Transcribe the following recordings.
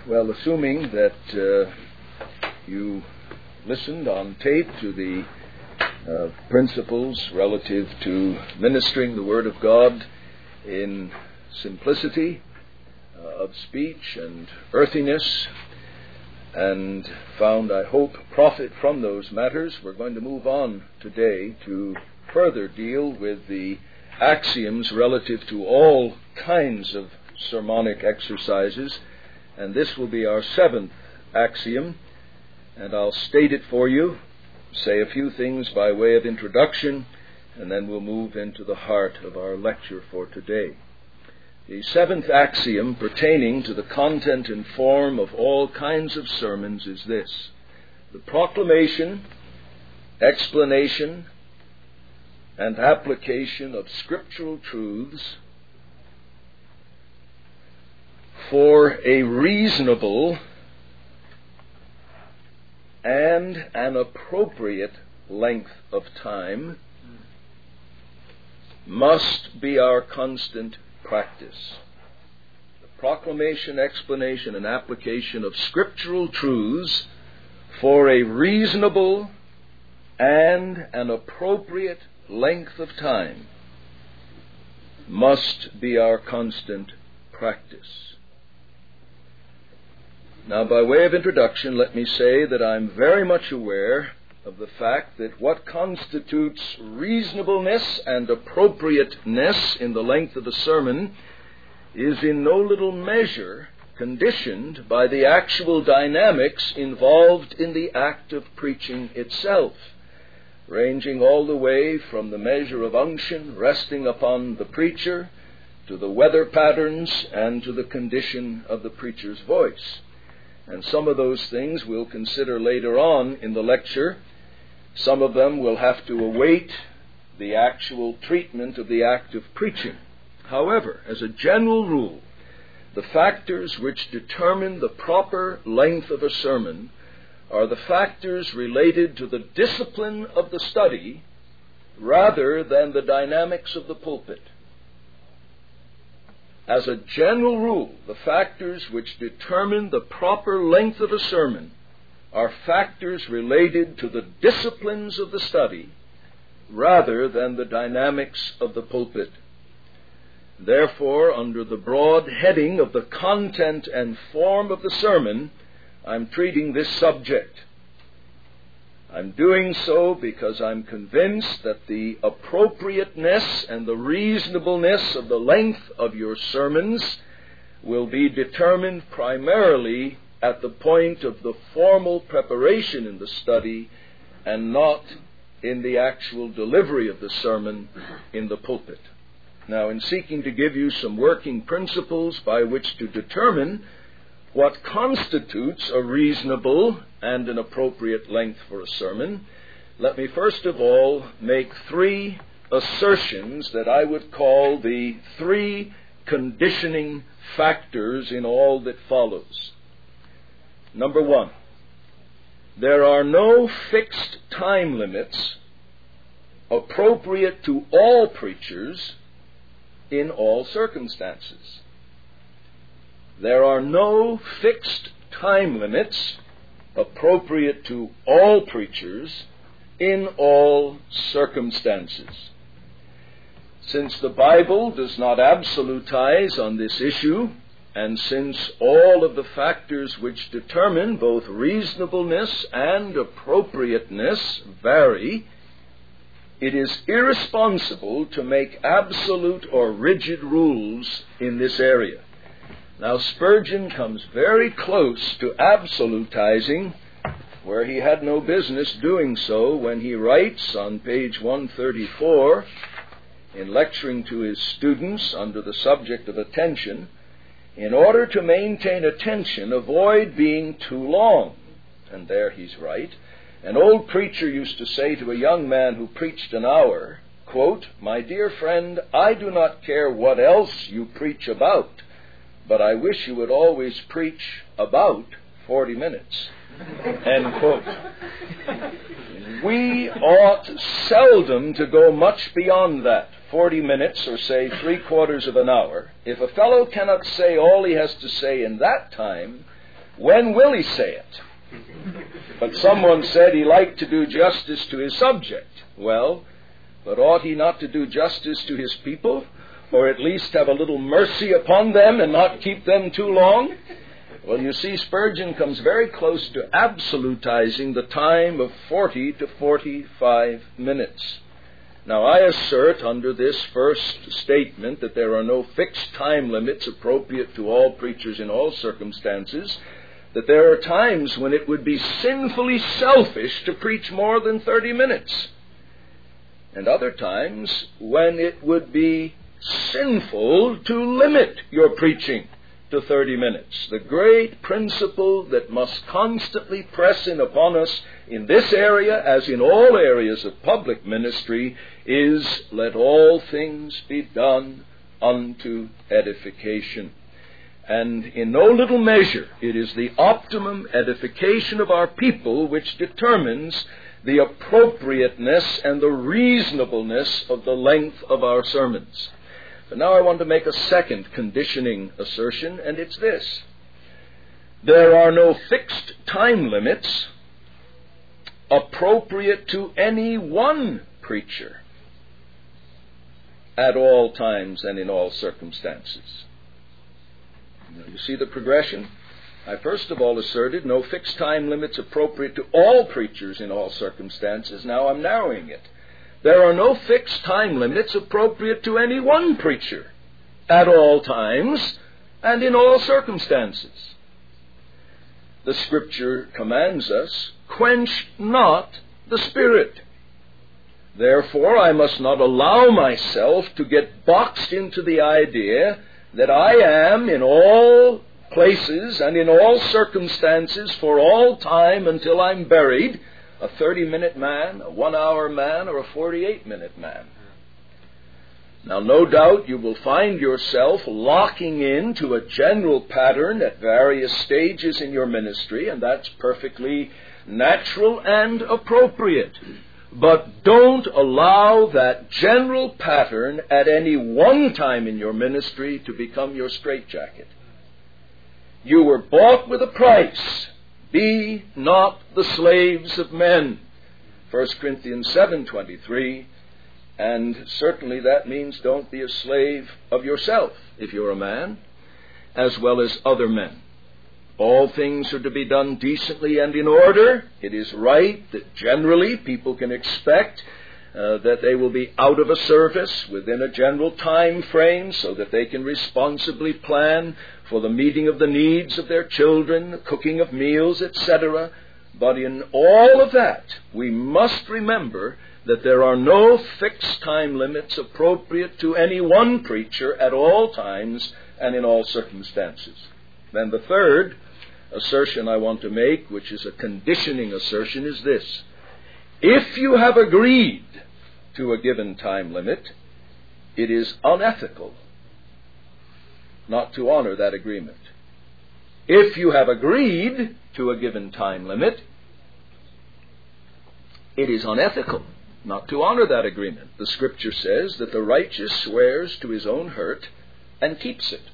Well, assuming that you listened on tape to the principles relative to ministering the Word of God in simplicity of speech and earthiness, and found, I hope, profit from those matters, we're going to move on today to further deal with the axioms relative to all kinds of sermonic exercises. And this will be our seventh axiom, and I'll state it for you, say a few things by way of introduction, and then we'll move into the heart of our lecture for today. The seventh axiom pertaining to the content and form of all kinds of sermons is this: the proclamation, explanation, and application of scriptural truths for a reasonable and an appropriate length of time must be our constant practice. The proclamation, explanation, and application of scriptural truths for a reasonable and an appropriate length of time must be our constant practice. Now, by way of introduction, let me say that I'm very much aware of the fact that what constitutes reasonableness and appropriateness in the length of a sermon is in no little measure conditioned by the actual dynamics involved in the act of preaching itself, ranging all the way from the measure of unction resting upon the preacher to the weather patterns and to the condition of the preacher's voice. And some of those things we'll consider later on in the lecture. Some of them will have to await the actual treatment of the act of preaching. However, as a general rule, the factors which determine the proper length of a sermon are the factors related to the discipline of the study rather than the dynamics of the pulpit. As a general rule, the factors which determine the proper length of a sermon are factors related to the disciplines of the study rather than the dynamics of the pulpit. Therefore, under the broad heading of the content and form of the sermon, I'm treating this subject. I'm doing so because I'm convinced that the appropriateness and the reasonableness of the length of your sermons will be determined primarily at the point of the formal preparation in the study and not in the actual delivery of the sermon in the pulpit. Now, in seeking to give you some working principles by which to determine what constitutes a reasonable and an appropriate length for a sermon, let me first of all make three assertions that I would call the three conditioning factors in all that follows. Number one, there are no fixed time limits appropriate to all preachers in all circumstances. There are no fixed time limits appropriate to all preachers in all circumstances. Since the Bible does not absolutize on this issue, and since all of the factors which determine both reasonableness and appropriateness vary, it is irresponsible to make absolute or rigid rules in this area. Now, Spurgeon comes very close to absolutizing where he had no business doing so when he writes on page 134 in lecturing to his students under the subject of attention, in order to maintain attention, avoid being too long. And there he's right. An old preacher used to say to a young man who preached an hour, quote, "My dear friend, I do not care what else you preach about, but I wish you would always preach about 40 minutes. End quote. We ought seldom to go much beyond that, 40 minutes or say 3/4 of an hour. If a fellow cannot say all he has to say in that time, when will he say it? But someone said he liked to do justice to his subject. Well, but ought he not to do justice to his people, or at least have a little mercy upon them and not keep them too long? Well, you see, Spurgeon comes very close to absolutizing the time of 40 to 45 minutes. Now, I assert under this first statement that there are no fixed time limits appropriate to all preachers in all circumstances, that there are times when it would be sinfully selfish to preach more than 30 minutes, and other times when it would be sinful to limit your preaching to 30 minutes. The great principle that must constantly press in upon us in this area, as in all areas of public ministry, is let all things be done unto edification. And in no little measure, it is the optimum edification of our people which determines the appropriateness and the reasonableness of the length of our sermons. But now I want to make a second conditioning assertion, and it's this. There are no fixed time limits appropriate to any one preacher at all times and in all circumstances. You see the progression? I first of all asserted no fixed time limits appropriate to all preachers in all circumstances. Now I'm narrowing it. There are no fixed time limits appropriate to any one preacher at all times and in all circumstances. The Scripture commands us, quench not the Spirit. Therefore, I must not allow myself to get boxed into the idea that I am in all places and in all circumstances for all time until I'm buried, a 30-minute man, a 1-hour man, or a 48-minute man. Now, no doubt you will find yourself locking into a general pattern at various stages in your ministry, and that's perfectly natural and appropriate. But don't allow that general pattern at any one time in your ministry to become your straitjacket. You were bought with a price. Be not the slaves of men. 1 Corinthians 7:23. And certainly that means don't be a slave of yourself if you're a man, as well as other men. All things are to be done decently and in order. It is right that generally people can expect that they will be out of a service within a general time frame so that they can responsibly plan for the meeting of the needs of their children, the cooking of meals, etc. But in all of that, we must remember that there are no fixed time limits appropriate to any one preacher at all times and in all circumstances. Then the third assertion I want to make, which is a conditioning assertion, is this. If you have agreed to a given time limit, it is unethical not to honor that agreement. If you have agreed to a given time limit, it is unethical not to honor that agreement. The Scripture says that the righteous swears to his own hurt and keeps it.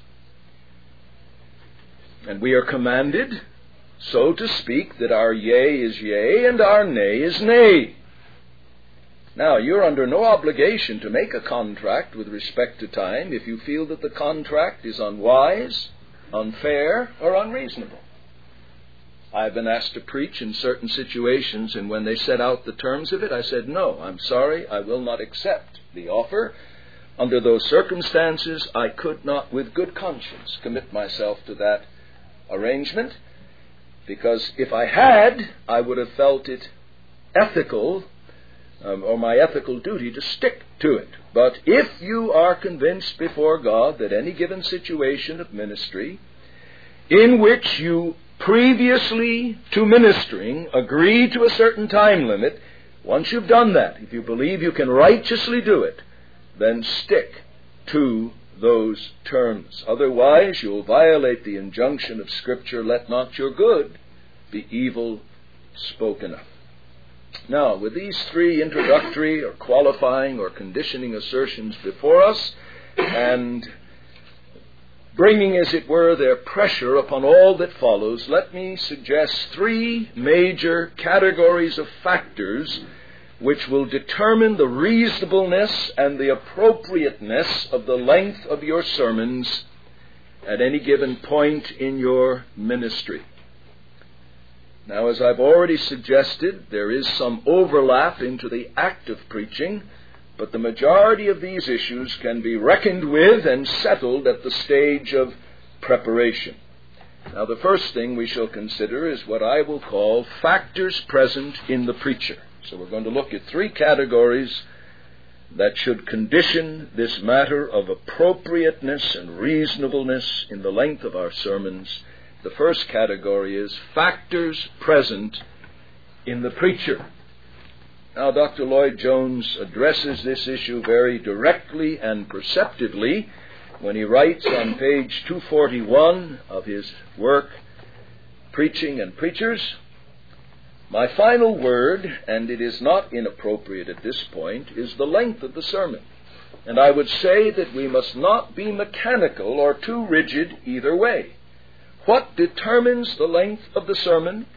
And we are commanded, so to speak, that our yea is yea and our nay is nay. Now, you're under no obligation to make a contract with respect to time if you feel that the contract is unwise, unfair, or unreasonable. I've been asked to preach in certain situations, and when they set out the terms of it, I said, no, I'm sorry, I will not accept the offer. Under those circumstances, I could not, with good conscience, commit myself to that arrangement, because if I had, I would have felt it ethical, or my ethical duty to stick to it. But if you are convinced before God that any given situation of ministry in which you previously to ministering agree to a certain time limit, once you've done that, if you believe you can righteously do it, then stick to those terms. Otherwise, you'll violate the injunction of Scripture, let not your good be evil spoken of. Now, with these three introductory or qualifying or conditioning assertions before us, and bringing, as it were, their pressure upon all that follows, let me suggest three major categories of factors which will determine the reasonableness and the appropriateness of the length of your sermons at any given point in your ministry. Now, as I've already suggested, there is some overlap into the act of preaching, but the majority of these issues can be reckoned with and settled at the stage of preparation. Now, the first thing we shall consider is what I will call factors present in the preacher. So we're going to look at three categories that should condition this matter of appropriateness and reasonableness in the length of our sermons. The first category is factors present in the preacher. Now, Dr. Lloyd-Jones addresses this issue very directly and perceptively when he writes on page 241 of his work, Preaching and Preachers, "My final word, and it is not inappropriate at this point, is the length of the sermon. And I would say that we must not be mechanical or too rigid either way. What determines the length of the sermon?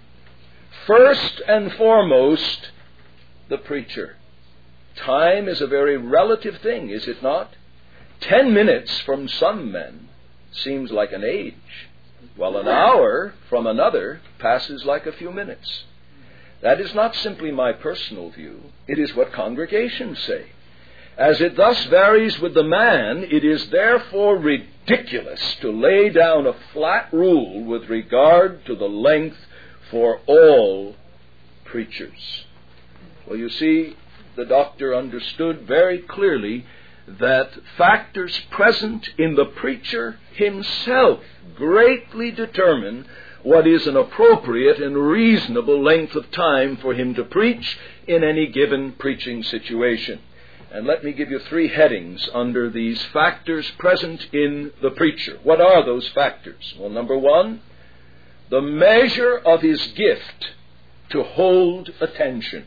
First and foremost, the preacher. Time is a very relative thing, is it not? 10 minutes from some men seems like an age, while an hour from another passes like a few minutes. That is not simply my personal view. It is what congregations say. As it thus varies with the man, it is therefore ridiculous to lay down a flat rule with regard to the length for all preachers." Well, you see, the doctor understood very clearly that factors present in the preacher himself greatly determine what is an appropriate and reasonable length of time for him to preach in any given preaching situation. And let me give you three headings under these factors present in the preacher. What are those factors? Well, number one, the measure of his gift to hold attention.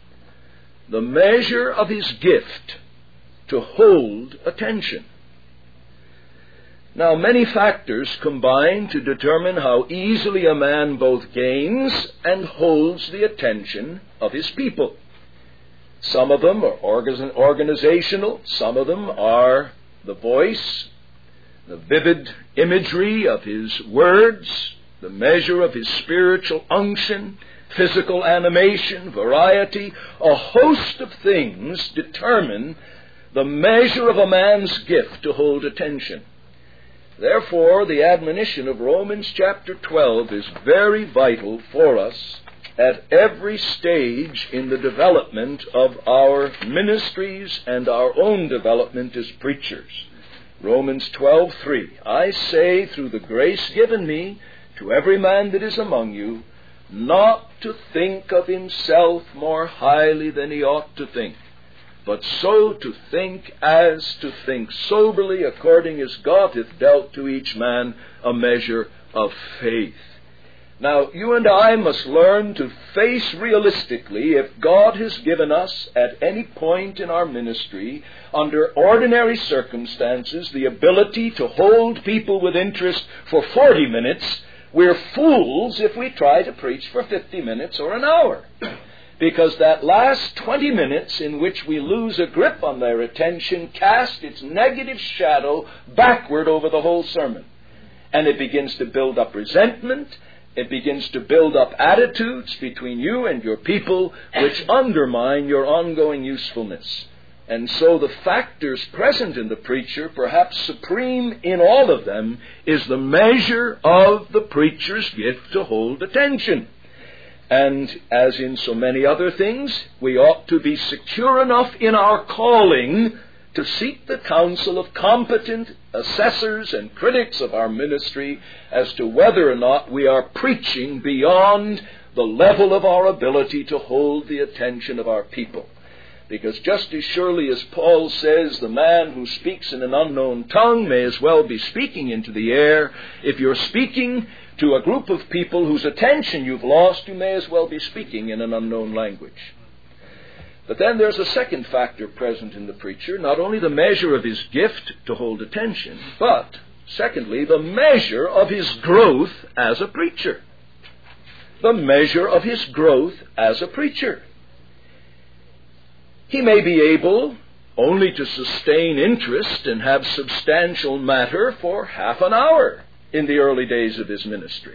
The measure of his gift to hold attention. Now, many factors combine to determine how easily a man both gains and holds the attention of his people. Some of them are organizational. Some of them are the voice, the vivid imagery of his words, the measure of his spiritual unction, physical animation, variety. A host of things determine the measure of a man's gift to hold attention. Therefore, the admonition of Romans chapter 12 is very vital for us at every stage in the development of our ministries and our own development as preachers. Romans 12:3, "I say, through the grace given me, to every man that is among you, not to think of himself more highly than he ought to think, but so to think as to think soberly, according as God hath dealt to each man a measure of faith." Now, you and I must learn to face realistically if God has given us, at any point in our ministry, under ordinary circumstances, the ability to hold people with interest for 40 minutes, we're fools if we try to preach for 50 minutes or an hour. Because that last 20 minutes in which we lose a grip on their attention casts its negative shadow backward over the whole sermon. And it begins to build up resentment. It begins to build up attitudes between you and your people which undermine your ongoing usefulness. And so the factors present in the preacher, perhaps supreme in all of them, is the measure of the preacher's gift to hold attention. And as in so many other things, we ought to be secure enough in our calling to seek the counsel of competent assessors and critics of our ministry as to whether or not we are preaching beyond the level of our ability to hold the attention of our people. Because just as surely as Paul says, the man who speaks in an unknown tongue may as well be speaking into the air. If you're speaking to a group of people whose attention you've lost, you may as well be speaking in an unknown language. But then there's a second factor present in the preacher, not only the measure of his gift to hold attention, but Secondly, the measure of his growth as a preacher. The measure of his growth as a preacher. He may be able only to sustain interest and have substantial matter for half an hour in the early days of his ministry.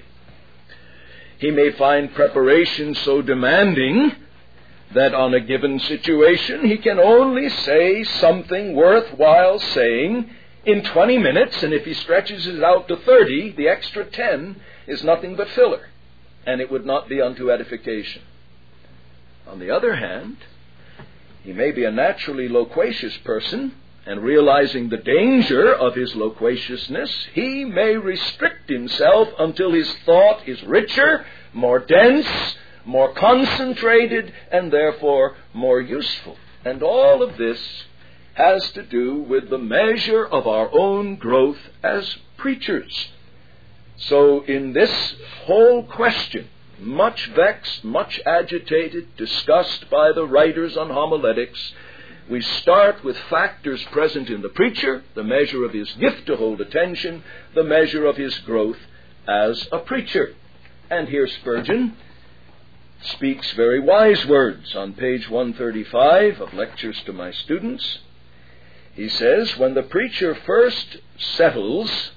He may find preparation so demanding that on a given situation he can only say something worthwhile saying in 20 minutes, and if he stretches it out to 30, the extra 10 is nothing but filler, and it would not be unto edification. On the other hand, he may be a naturally loquacious person, and realizing the danger of his loquaciousness, he may restrict himself until his thought is richer, more dense, more concentrated, and therefore more useful. And all of this has to do with the measure of our own growth as preachers. So in this whole question, much vexed, much agitated, discussed by the writers on homiletics, we start with factors present in the preacher, the measure of his gift to hold attention, the measure of his growth as a preacher. And here Spurgeon speaks very wise words on page 135 of Lectures to My Students. He says, when the preacher first settles...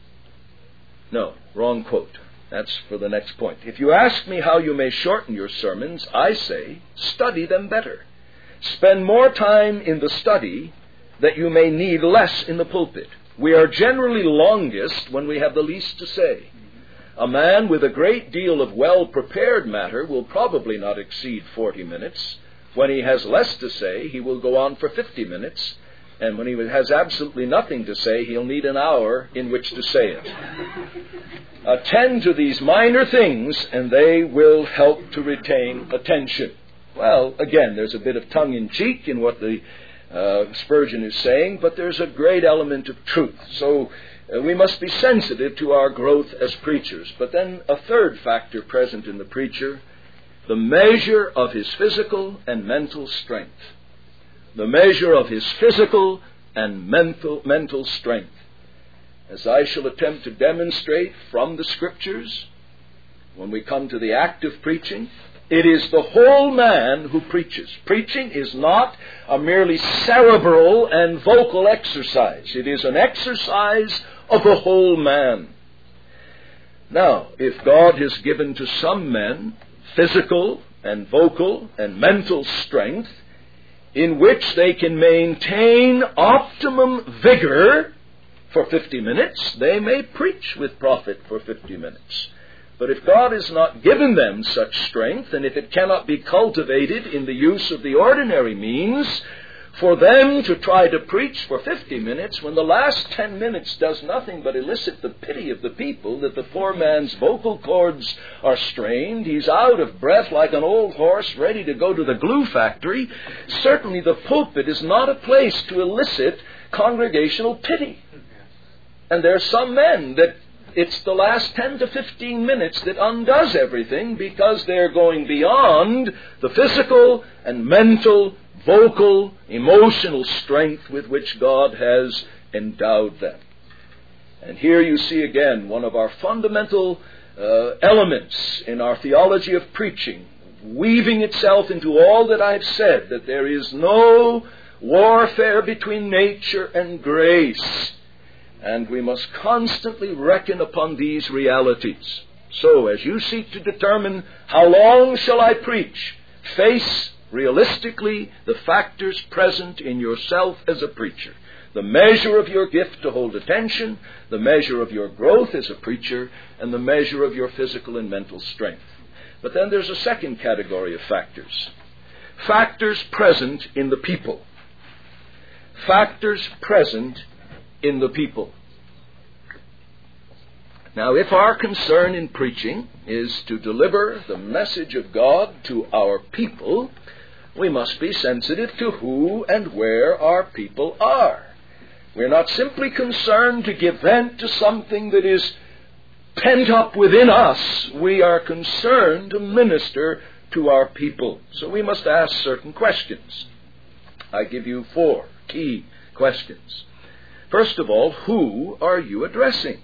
No, wrong quote. That's for the next point. If you ask me how you may shorten your sermons, I say, study them better. Spend more time in the study that you may need less in the pulpit. We are generally longest when we have the least to say. A man with a great deal of well-prepared matter will probably not exceed 40 minutes. When he has less to say, he will go on for 50 minutes. And when he has absolutely nothing to say, he'll need an hour in which to say it. Attend to these minor things, and they will help to retain attention. Well, again, there's a bit of tongue-in-cheek in what the Spurgeon is saying, but there's a great element of truth. So we must be sensitive to our growth as preachers. But then a third factor present in the preacher, the measure of his physical and mental strength. The measure of his physical and mental strength. As I shall attempt to demonstrate from the Scriptures, when we come to the act of preaching, it is the whole man who preaches. Preaching is not a merely cerebral and vocal exercise. It is an exercise of the whole man. Now, if God has given to some men physical and vocal and mental strength, in which they can maintain optimum vigor for 50 minutes, they may preach with profit for 50 minutes. But if God has not given them such strength, and if it cannot be cultivated in the use of the ordinary means, for them to try to preach for 50 minutes when the last 10 minutes does nothing but elicit the pity of the people that the poor man's vocal cords are strained, he's out of breath like an old horse ready to go to the glue factory, certainly the pulpit is not a place to elicit congregational pity. And there are some men that it's the last 10 to 15 minutes that undoes everything because they're going beyond the physical and mental, vocal, emotional strength with which God has endowed them. And here you see again one of our fundamental elements in our theology of preaching, weaving itself into all that I've said, that there is no warfare between nature and grace. And we must constantly reckon upon these realities. So, as you seek to determine how long shall I preach, face realistically the factors present in yourself as a preacher. The measure of your gift to hold attention, the measure of your growth as a preacher, and the measure of your physical and mental strength. But then there's a second category of factors. Factors present in the people. Factors present in the people. Now, if our concern in preaching is to deliver the message of God to our people, we must be sensitive to who and where our people are. We're not simply concerned to give vent to something that is pent up within us. We are concerned to minister to our people. So we must ask certain questions. I give you 4 key questions. First of all, who are you addressing?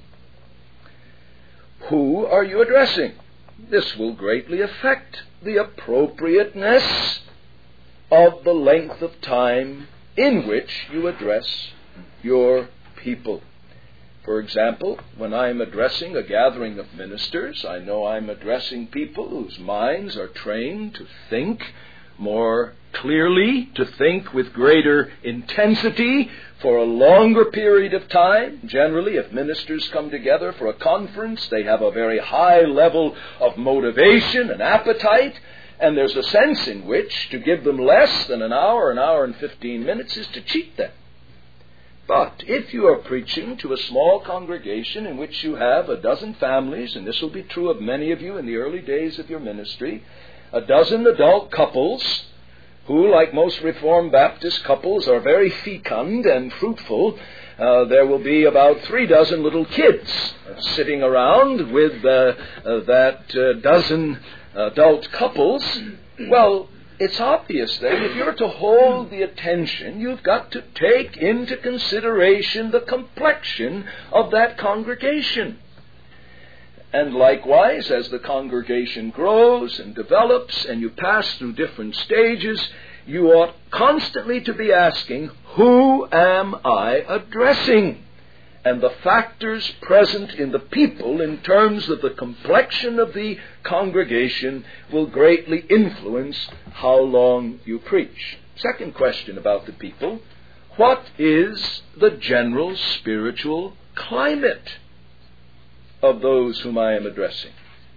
Who are you addressing? This will greatly affect the appropriateness of the length of time in which you address your people. For example, when I'm addressing a gathering of ministers, I know I'm addressing people whose minds are trained to think more clearly, to think with greater intensity for a longer period of time. Generally, if ministers come together for a conference, they have a very high level of motivation and appetite, and there's a sense in which to give them less than an hour and 15 minutes is to cheat them. But if you are preaching to a small congregation in which you have a dozen families, and this will be true of many of you in the early days of your ministry, a dozen adult couples who, like most Reformed Baptist couples, are very fecund and fruitful, there will be about 3 dozen little kids sitting around with that dozen adult couples. Well, it's obvious then, if you're to hold the attention, you've got to take into consideration the complexion of that congregation. And likewise, as the congregation grows and develops and you pass through different stages, you ought constantly to be asking, who am I addressing? And the factors present in the people in terms of the complexion of the congregation will greatly influence how long you preach. Second question about the people: what is the general spiritual climate of those whom I am addressing?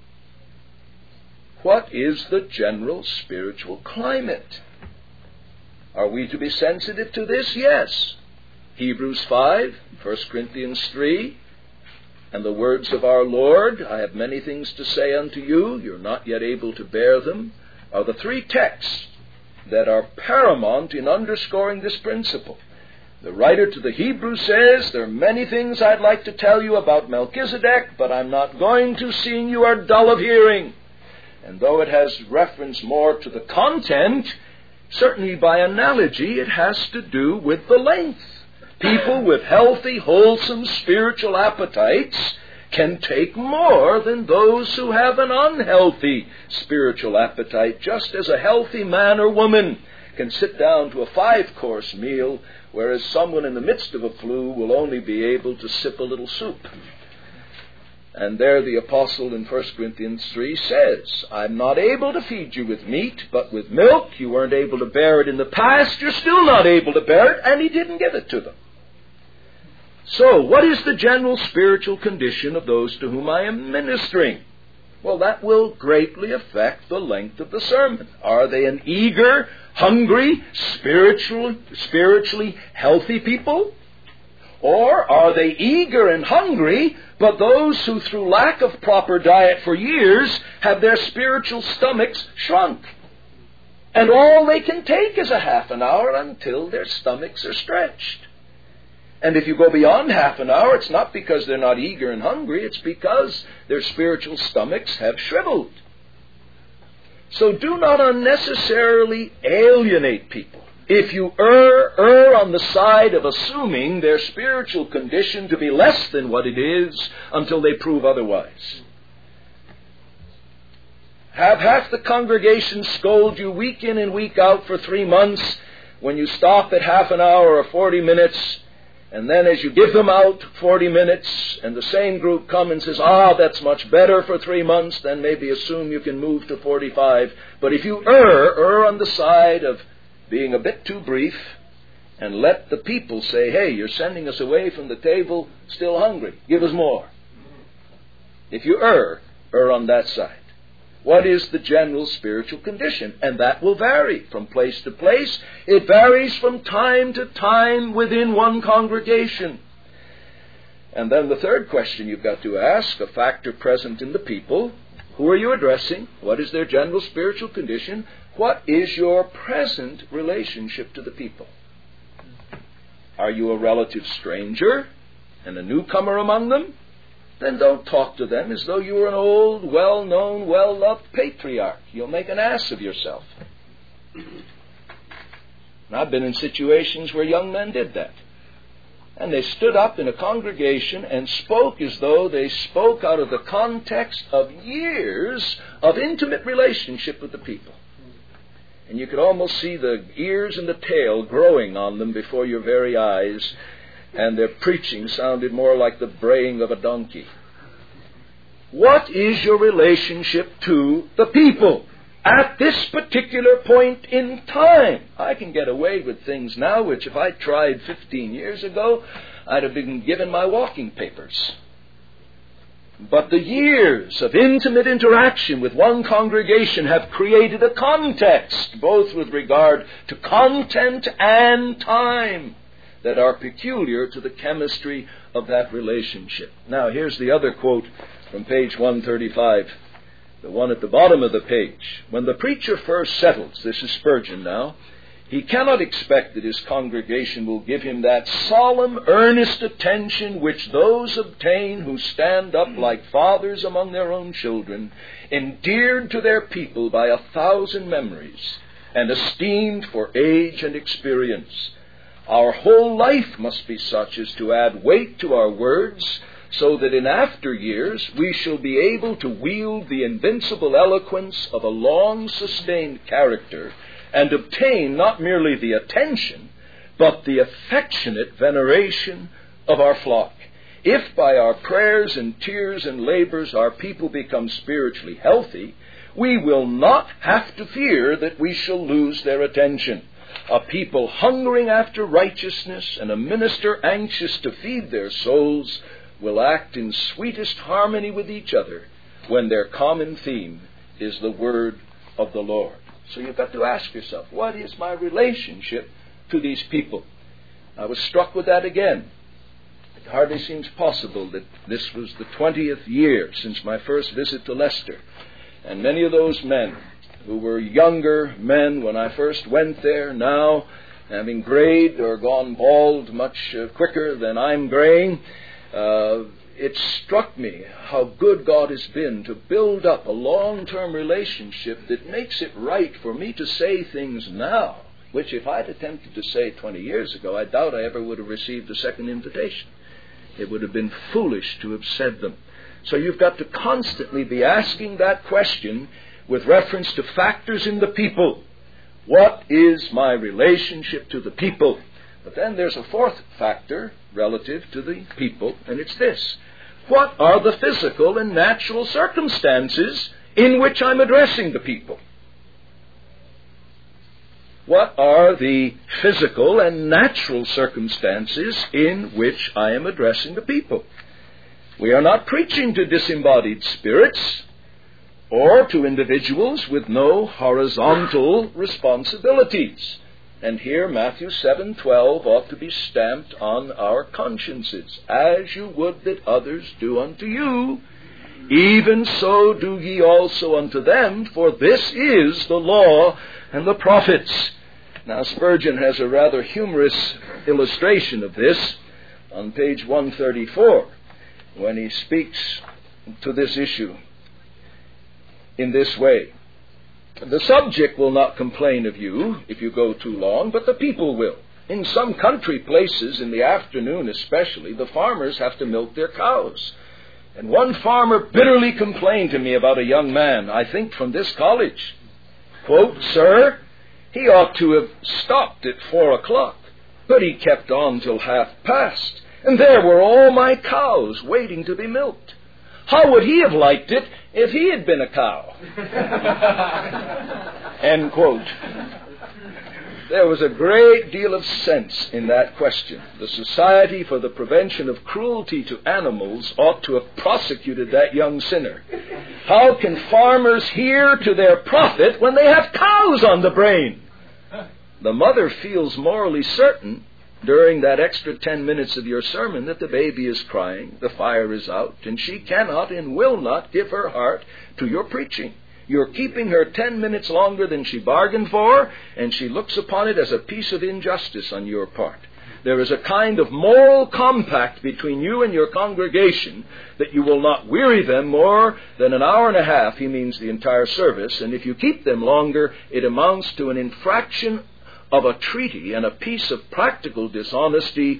What is the general spiritual climate? Are we to be sensitive to this? Yes. Hebrews 5, 1 Corinthians 3, and the words of our Lord, I have many things to say unto you, you're not yet able to bear them, are the 3 texts that are paramount in underscoring this principle. The writer to the Hebrews says, there are many things I'd like to tell you about Melchizedek, but I'm not going to, seeing you are dull of hearing. And though it has reference more to the content, certainly by analogy it has to do with the length. People with healthy, wholesome spiritual appetites can take more than those who have an unhealthy spiritual appetite, just as a healthy man or woman can sit down to a 5-course meal, whereas someone in the midst of a flu will only be able to sip a little soup. And there the apostle in 1 Corinthians 3 says, I'm not able to feed you with meat, but with milk. You weren't able to bear it in the past, you're still not able to bear it, and he didn't give it to them. So, what is the general spiritual condition of those to whom I am ministering? Well, that will greatly affect the length of the sermon. Are they an eager, hungry, spiritually healthy people? Or are they eager and hungry, but those who through lack of proper diet for years have their spiritual stomachs shrunk? And all they can take is a half an hour until their stomachs are stretched. And if you go beyond half an hour, it's not because they're not eager and hungry, it's because their spiritual stomachs have shriveled. So do not unnecessarily alienate people. If you err on the side of assuming their spiritual condition to be less than what it is until they prove otherwise. Have half the congregation scold you week in and week out for 3 months when you stop at half an hour or 40 minutes, and then as you give them out 40 minutes and the same group come and says, that's much better for 3 months, then maybe assume you can move to 45. But if you err on the side of being a bit too brief, and let the people say, hey, you're sending us away from the table still hungry, give us more. If you err on that side. What is the general spiritual condition? And that will vary from place to place. It varies from time to time within one congregation. And then the third question you've got to ask, a factor present in the people: who are you addressing? What is their general spiritual condition? What is your present relationship to the people? Are you a relative stranger and a newcomer among them? Then don't talk to them as though you were an old, well-known, well-loved patriarch. You'll make an ass of yourself. And I've been in situations where young men did that. And they stood up in a congregation and spoke as though they spoke out of the context of years of intimate relationship with the people. And you could almost see the ears and the tail growing on them before your very eyes, and their preaching sounded more like the braying of a donkey. What is your relationship to the people at this particular point in time? I can get away with things now which if I tried 15 years ago, I'd have been given my walking papers. But the years of intimate interaction with one congregation have created a context, both with regard to content and time, that are peculiar to the chemistry of that relationship. Now, here's the other quote from page 135, the one at the bottom of the page. When the preacher first settles, this is Spurgeon now, he cannot expect that his congregation will give him that solemn, earnest attention which those obtain who stand up like fathers among their own children, endeared to their people by 1,000 memories, and esteemed for age and experience. Our whole life must be such as to add weight to our words, so that in after years we shall be able to wield the invincible eloquence of a long-sustained character and obtain not merely the attention, but the affectionate veneration of our flock. If by our prayers and tears and labors our people become spiritually healthy, we will not have to fear that we shall lose their attention. A people hungering after righteousness and a minister anxious to feed their souls will act in sweetest harmony with each other when their common theme is the word of the Lord. So you've got to ask yourself, what is my relationship to these people? I was struck with that again. It hardly seems possible that this was the 20th year since my first visit to Leicester. And many of those men who were younger men when I first went there, now having grayed or gone bald much quicker than I'm graying, it struck me how good God has been to build up a long-term relationship that makes it right for me to say things now, which if I'd attempted to say 20 years ago, I doubt I ever would have received a second invitation. It would have been foolish to have said them. So you've got to constantly be asking that question with reference to factors in the people. What is my relationship to the people? But then there's a fourth factor relative to the people, and it's this. What are the physical and natural circumstances in which I'm addressing the people? What are the physical and natural circumstances in which I am addressing the people? We are not preaching to disembodied spirits or to individuals with no horizontal responsibilities. And here Matthew 7:12 ought to be stamped on our consciences. As you would that others do unto you, even so do ye also unto them, for this is the law and the prophets. Now Spurgeon has a rather humorous illustration of this on page 134 when he speaks to this issue in this way. The subject will not complain of you if you go too long, but the people will. In some country places, in the afternoon especially, the farmers have to milk their cows. And one farmer bitterly complained to me about a young man, I think from this college. Quote, "Sir, he ought to have stopped at 4 o'clock, but he kept on till 1:30, and there were all my cows waiting to be milked. How would he have liked it if he had been a cow?" End quote. There was a great deal of sense in that question. The Society for the Prevention of Cruelty to Animals ought to have prosecuted that young sinner. How can farmers hear to their profit when they have cows on the brain? The mother feels morally certain during that extra 10 minutes of your sermon that the baby is crying, the fire is out, and she cannot and will not give her heart to your preaching. You're keeping her 10 minutes longer than she bargained for, and she looks upon it as a piece of injustice on your part. There is a kind of moral compact between you and your congregation that you will not weary them more than an hour and a half, he means the entire service, and if you keep them longer, it amounts to an infraction of a treaty and a piece of practical dishonesty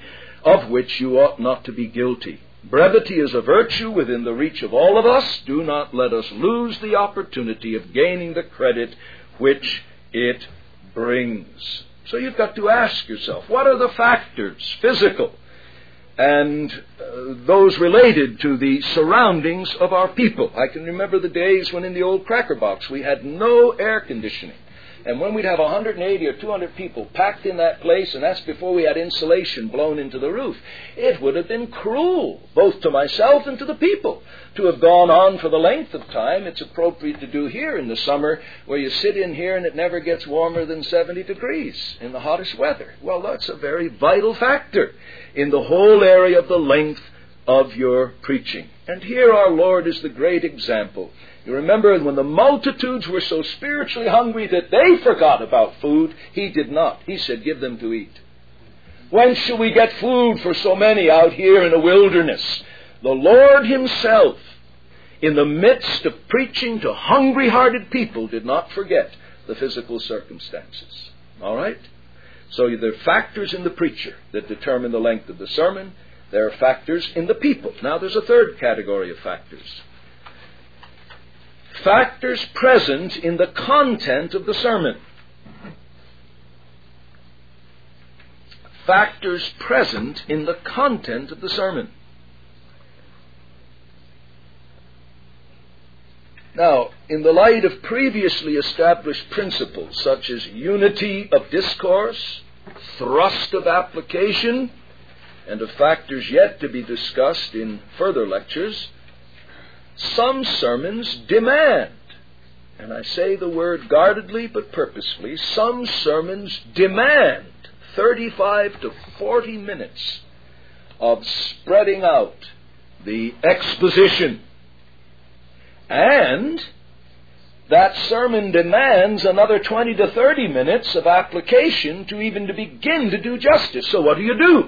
of which you ought not to be guilty. Brevity is a virtue within the reach of all of us. Do not let us lose the opportunity of gaining the credit which it brings. So you've got to ask yourself, what are the factors, physical, and those related to the surroundings of our people? I can remember the days when in the old Cracker Box we had no air conditioning. And when we'd have 180 or 200 people packed in that place, and that's before we had insulation blown into the roof, it would have been cruel, both to myself and to the people, to have gone on for the length of time it's appropriate to do here in the summer, where you sit in here and it never gets warmer than 70 degrees in the hottest weather. Well, that's a very vital factor in the whole area of the length of your preaching. And here our Lord is the great example. You remember when the multitudes were so spiritually hungry that they forgot about food, He did not. He said, give them to eat. When shall we get food for so many out here in the wilderness? The Lord Himself, in the midst of preaching to hungry-hearted people, did not forget the physical circumstances. All right? So there are factors in the preacher that determine the length of the sermon. There are factors in the people. Now there's a third category of factors. Factors present in the content of the sermon. Factors present in the content of the sermon. Now, in the light of previously established principles such as unity of discourse, thrust of application, and of factors yet to be discussed in further lectures, some sermons demand, and I say the word guardedly but purposefully, some sermons demand 35 to 40 minutes of spreading out the exposition. And that sermon demands another 20 to 30 minutes of application to even to begin to do justice. So what do?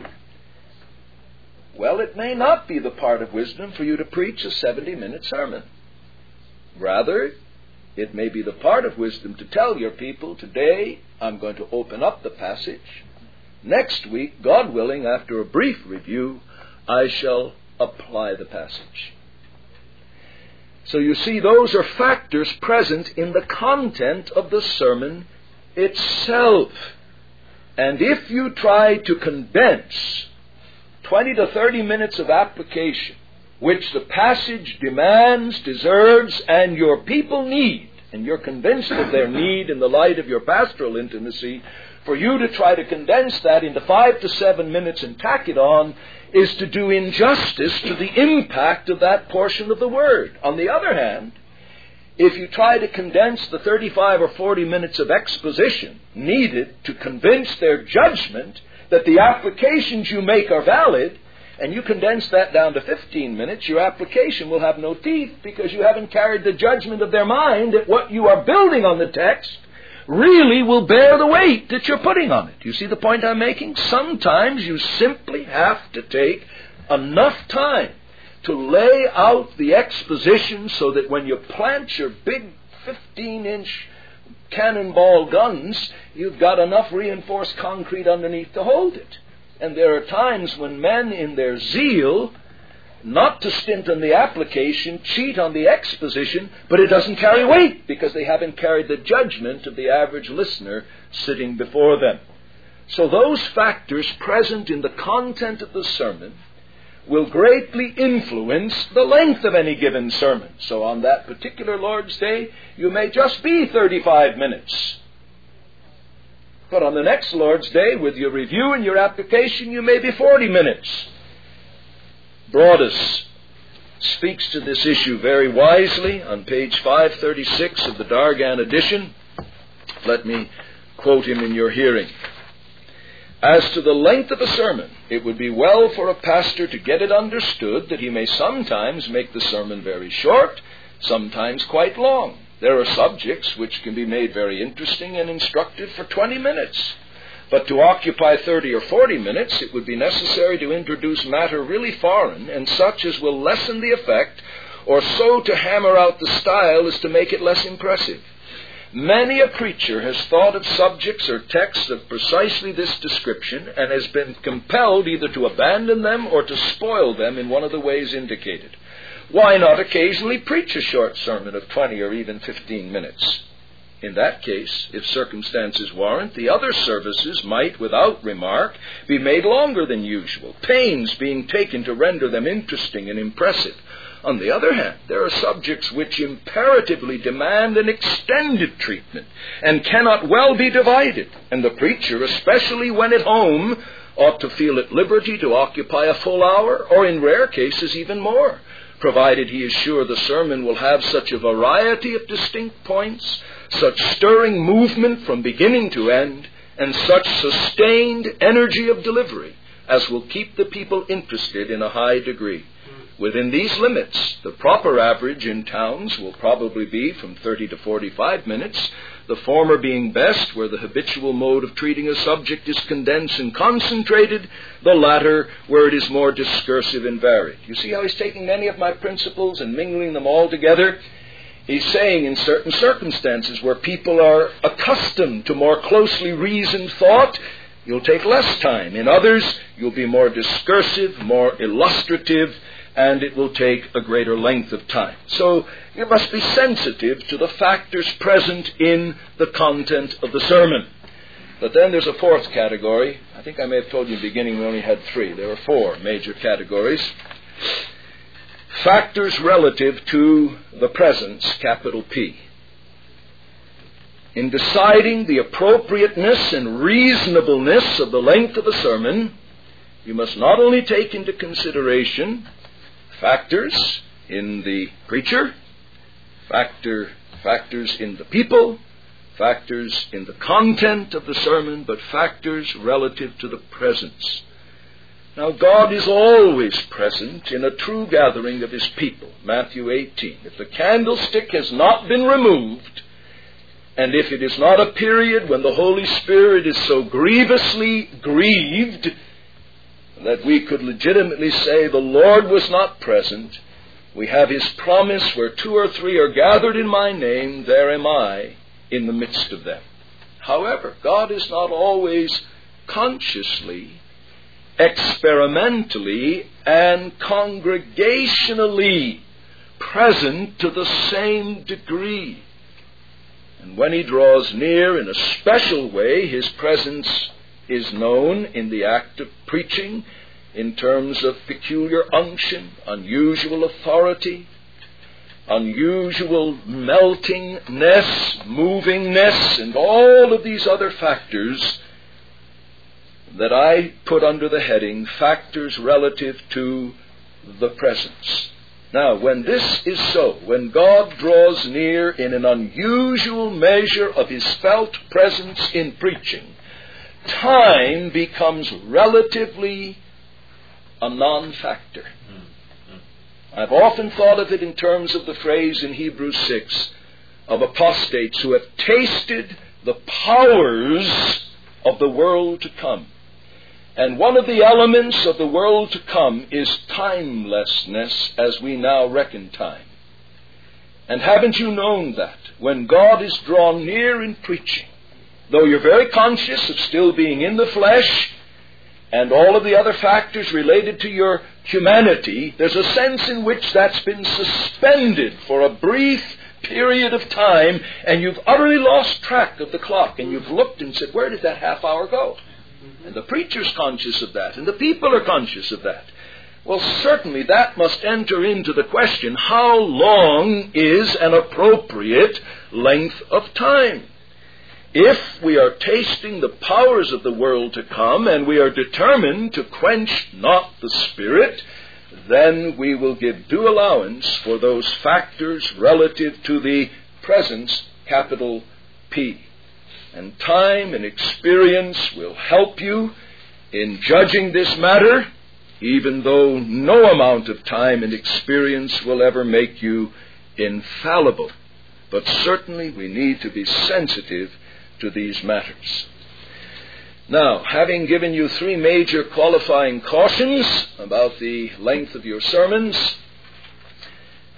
Well, it may not be the part of wisdom for you to preach a 70-minute sermon. Rather, it may be the part of wisdom to tell your people, today I'm going to open up the passage. Next week, God willing, after a brief review, I shall apply the passage. So you see, those are factors present in the content of the sermon itself. And if you try to condense 20 to 30 minutes of application, which the passage demands, deserves, and your people need, and you're convinced of their need in the light of your pastoral intimacy, for you to try to condense that into 5 to 7 minutes and tack it on is to do injustice to the impact of that portion of the Word. On the other hand, if you try to condense the 35 or 40 minutes of exposition needed to convince their judgment that the applications you make are valid, and you condense that down to 15 minutes, your application will have no teeth because you haven't carried the judgment of their mind that what you are building on the text really will bear the weight that you're putting on it. You see the point I'm making? Sometimes you simply have to take enough time to lay out the exposition so that when you plant your big 15-inch cannonball guns, you've got enough reinforced concrete underneath to hold it. And there are times when men, in their zeal, not to stint on the application, cheat on the exposition, but it doesn't carry weight because they haven't carried the judgment of the average listener sitting before them. So those factors present in the content of the sermon will greatly influence the length of any given sermon. So on that particular Lord's Day, you may just be 35 minutes. But on the next Lord's Day, with your review and your application, you may be 40 minutes. Broadus speaks to this issue very wisely on page 536 of the Dargan edition. Let me quote him in your hearing. As to the length of a sermon, it would be well for a pastor to get it understood that he may sometimes make the sermon very short, sometimes quite long. There are subjects which can be made very interesting and instructive for 20 minutes. But to occupy 30 or 40 minutes, it would be necessary to introduce matter really foreign and such as will lessen the effect, or so to hammer out the style as to make it less impressive. Many a preacher has thought of subjects or texts of precisely this description and has been compelled either to abandon them or to spoil them in one of the ways indicated. Why not occasionally preach a short sermon of 20 or even 15 minutes? In that case, if circumstances warrant, the other services might, without remark, be made longer than usual, pains being taken to render them interesting and impressive. On the other hand, there are subjects which imperatively demand an extended treatment and cannot well be divided, and the preacher, especially when at home, ought to feel at liberty to occupy a full hour, or in rare cases even more, provided he is sure the sermon will have such a variety of distinct points, such stirring movement from beginning to end, and such sustained energy of delivery as will keep the people interested in a high degree. Within these limits, the proper average in towns will probably be from 30 to 45 minutes, the former being best where the habitual mode of treating a subject is condensed and concentrated, the latter where it is more discursive and varied. You see how he's taking many of my principles and mingling them all together? He's saying in certain circumstances where people are accustomed to more closely reasoned thought, you'll take less time. In others, you'll be more discursive, more illustrative, and it will take a greater length of time. So you must be sensitive to the factors present in the content of the sermon. But then there's a fourth category. I think I may have told you in the beginning we only had three. There are four major categories. Factors relative to the presence, capital P. In deciding the appropriateness and reasonableness of the length of a sermon, you must not only take into consideration factors in the preacher, factors in the people, factors in the content of the sermon, but factors relative to the presence. Now, God is always present in a true gathering of His people. Matthew 18. If the candlestick has not been removed, and if it is not a period when the Holy Spirit is so grievously grieved that we could legitimately say the Lord was not present, we have His promise, where two or three are gathered in my name, there am I in the midst of them. However, God is not always consciously, experimentally, and congregationally present to the same degree. And when He draws near in a special way, His presence is known in the act of preaching in terms of peculiar unction, unusual authority, unusual meltingness, movingness, and all of these other factors that I put under the heading factors relative to the presence. Now, when this is so, when God draws near in an unusual measure of His felt presence in preaching, time becomes relatively a non-factor. I've often thought of it in terms of the phrase in Hebrews 6 of apostates who have tasted the powers of the world to come. And one of the elements of the world to come is timelessness as we now reckon time. And haven't you known that when God is drawn near in preaching, though you're very conscious of still being in the flesh and all of the other factors related to your humanity, there's a sense in which that's been suspended for a brief period of time, and you've utterly lost track of the clock, and you've looked and said, where did that half hour go? And the preacher's conscious of that, and the people are conscious of that. Well, certainly that must enter into the question, how long is an appropriate length of time? If we are tasting the powers of the world to come, and we are determined to quench not the Spirit, then we will give due allowance for those factors relative to the presence, capital P. And time and experience will help you in judging this matter, even though no amount of time and experience will ever make you infallible. But certainly we need to be sensitive to these matters. Now, having given you three major qualifying cautions about the length of your sermons,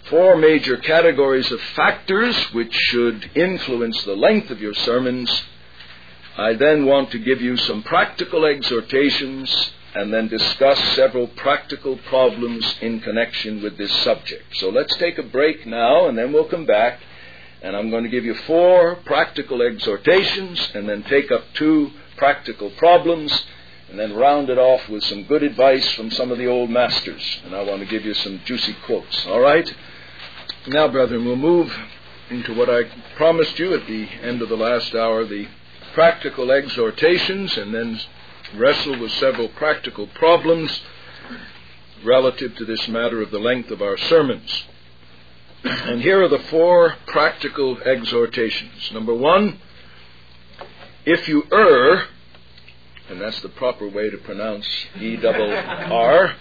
4 major categories of factors which should influence the length of your sermons, I then want to give you some practical exhortations and then discuss several practical problems in connection with this subject. So let's take a break now, and then we'll come back, and I'm going to give you 4 practical exhortations and then take up 2 practical problems and then round it off with some good advice from some of the old masters. And I want to give you some juicy quotes. All right? Now, brethren, we'll move into what I promised you at the end of the last hour, the practical exhortations, and then wrestle with several practical problems relative to this matter of the length of our sermons. And here are the 4 practical exhortations. Number 1, if you err, and that's the proper way to pronounce E-double-R.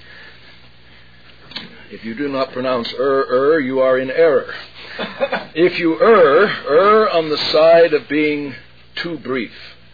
If you do not pronounce you are in error. If you err on the side of being too brief.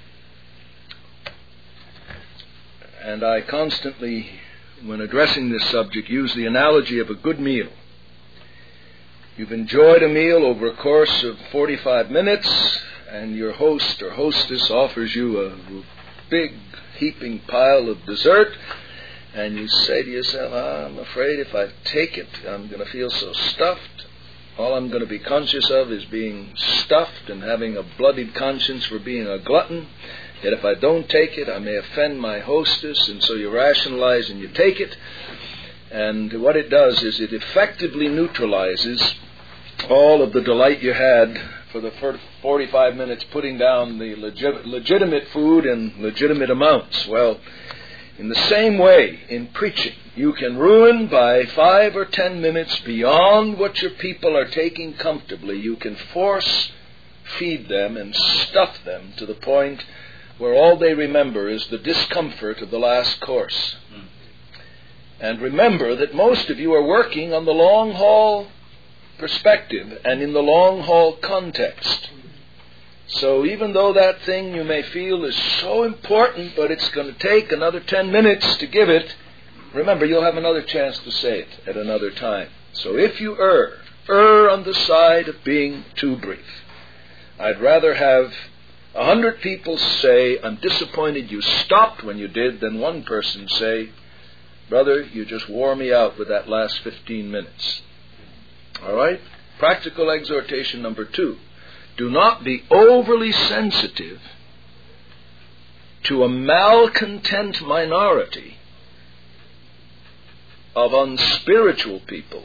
And I constantly, when addressing this subject, use the analogy of a good meal. You've enjoyed a meal over a course of 45 minutes, and your host or hostess offers you a big heaping pile of dessert, and you say to yourself, I'm afraid if I take it, I'm going to feel so stuffed. All I'm going to be conscious of is being stuffed and having a bloodied conscience for being a glutton. Yet if I don't take it, I may offend my hostess, and so you rationalize and you take it. And what it does is it effectively neutralizes all of the delight you had for the first 45 minutes putting down the legitimate food in legitimate amounts. Well, in the same way, in preaching, you can ruin by 5 or 10 minutes beyond what your people are taking comfortably. You can force feed them and stuff them to the point where all they remember is the discomfort of the last course. And remember that most of you are working on the long haul perspective and in the long haul context. So even though that thing you may feel is so important, but it's going to take another 10 minutes to give it, remember you'll have another chance to say it at another time. So if you err on the side of being too brief. I'd rather have 100 people say, I'm disappointed you stopped when you did, than one person say, brother, you just wore me out with that last 15 minutes. All right? Practical exhortation number 2. Do not be overly sensitive to a malcontent minority of unspiritual people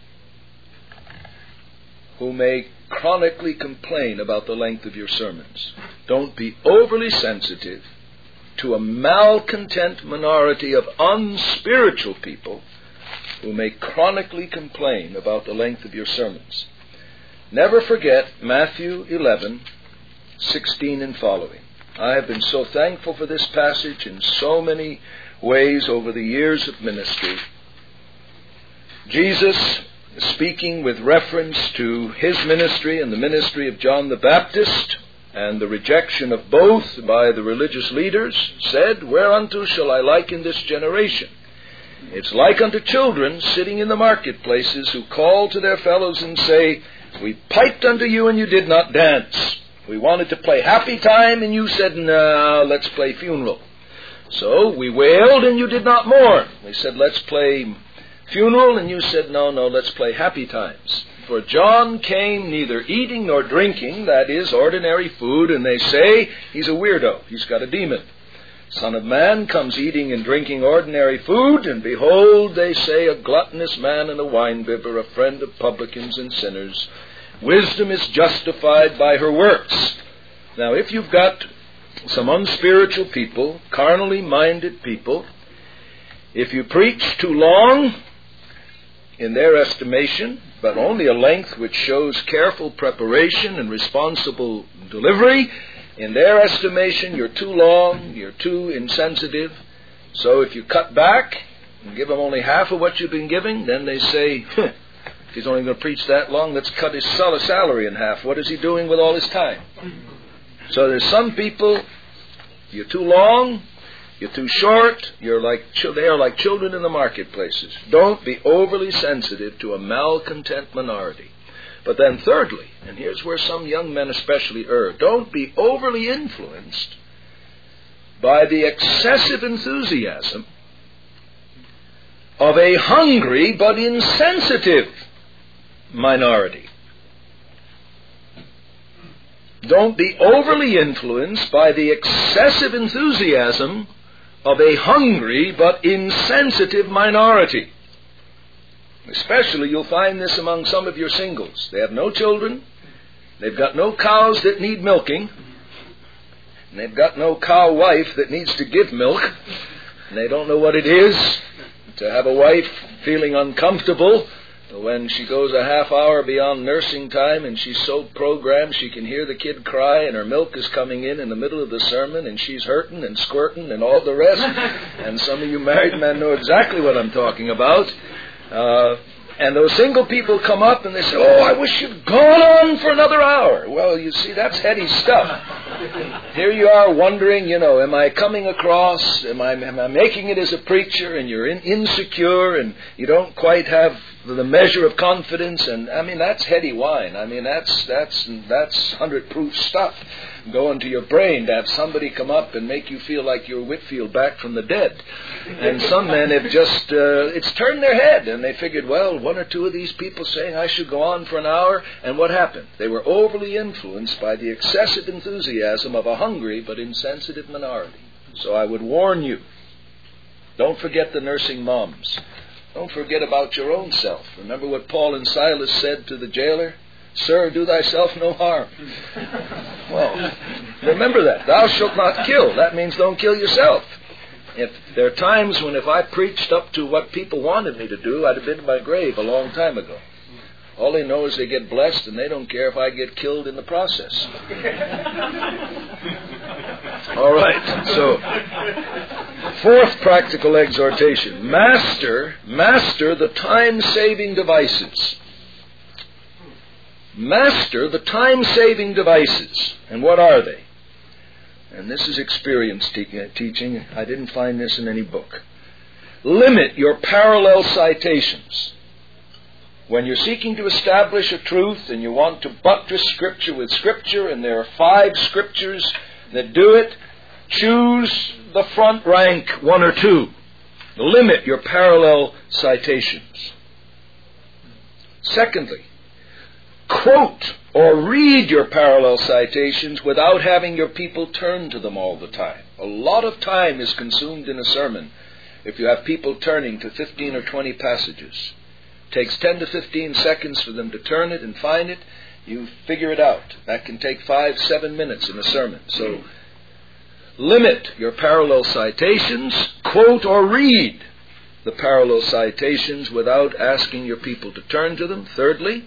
who may chronically complain about the length of your sermons. Don't be overly sensitive to a malcontent minority of unspiritual people who may chronically complain about the length of your sermons. Never forget Matthew 11:16 and following. I have been so thankful for this passage in so many ways over the years of ministry. Jesus, speaking with reference to his ministry and the ministry of John the Baptist, and the rejection of both by the religious leaders, said, Whereunto shall I liken this generation? It's like unto children sitting in the marketplaces who call to their fellows and say, We piped unto you and you did not dance. We wanted to play happy time and you said, No, let's play funeral. So we wailed and you did not mourn. We said, let's play funeral, and you said, no, let's play happy times. For John came neither eating nor drinking, that is, ordinary food, and they say he's a weirdo, he's got a demon. Son of Man comes eating and drinking ordinary food, and behold, they say, a gluttonous man and a winebibber, a friend of publicans and sinners. Wisdom is justified by her works. Now, if you've got some unspiritual people, carnally minded people, if you preach too long, in their estimation, but only a length which shows careful preparation and responsible delivery, in their estimation, you're too long, you're too insensitive. So if you cut back and give them only half of what you've been giving, then they say, if he's only going to preach that long, let's cut his salary in half. What is he doing with all his time? So there's some people, you're too long, You're too short. They are like children in the marketplaces. Don't be overly sensitive to a malcontent minority. But then thirdly, and here's where some young men especially err, don't be overly influenced by the excessive enthusiasm of a hungry but insensitive minority. Don't be overly influenced by the excessive enthusiasm of a hungry but insensitive minority. Especially you'll find this among some of your singles. They have no children, they've got no cows that need milking, and they've got no cow wife that needs to give milk, and they don't know what it is to have a wife feeling uncomfortable when she goes a half hour beyond nursing time and she's so programmed she can hear the kid cry and her milk is coming in the middle of the sermon and she's hurting and squirting and all the rest. And some of you married men know exactly what I'm talking about. And those single people come up and they say, "Oh, I wish you'd gone on for another hour." Well, you see, that's heady stuff. Here you are wondering, am I coming across, am I making it as a preacher, and you're insecure and you don't quite have the measure of confidence, and that's heady wine. That's 100 proof stuff going to your brain to have somebody come up and make you feel like you're Whitfield back from the dead. And some men have just, it's turned their head, and they figured, well, one or two of these people saying I should go on for an hour, and what happened? They were overly influenced by the excessive enthusiasm of a hungry but insensitive minority. So I would warn you, don't forget the nursing moms. Don't forget about your own self. Remember what Paul and Silas said to the jailer? "Sir, do thyself no harm." Well, remember that. Thou shalt not kill. That means don't kill yourself. If there are times when if I preached up to what people wanted me to do, I'd have been in my grave a long time ago. All they know is they get blessed and they don't care if I get killed in the process. All right, so fourth practical exhortation. Master the time-saving devices. Master the time-saving devices. And what are they? And this is experience teaching. I didn't find this in any book. Limit your parallel citations. When you're seeking to establish a truth and you want to buttress Scripture with Scripture, and there are 5 Scriptures that do it, choose the front rank 1 or 2. Limit your parallel citations. Secondly, quote or read your parallel citations without having your people turn to them all the time. A lot of time is consumed in a sermon if you have people turning to 15 or 20 passages. It takes 10 to 15 seconds for them to turn it and find it. You figure it out. That can take 5-7 minutes in a sermon. So limit your parallel citations, quote or read the parallel citations without asking your people to turn to them. Thirdly,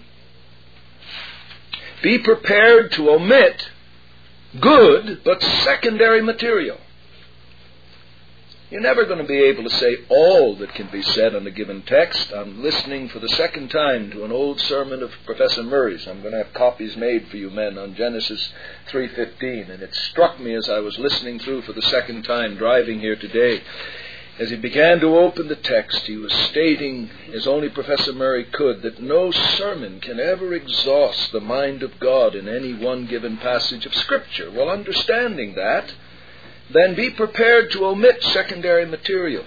be prepared to omit good but secondary material. You're never going to be able to say all that can be said on a given text. I'm listening for the second time to an old sermon of Professor Murray's. I'm going to have copies made for you men on Genesis 3:15. And it struck me as I was listening through for the second time driving here today. As he began to open the text, he was stating, as only Professor Murray could, that no sermon can ever exhaust the mind of God in any one given passage of Scripture. Well, understanding that, then be prepared to omit secondary material.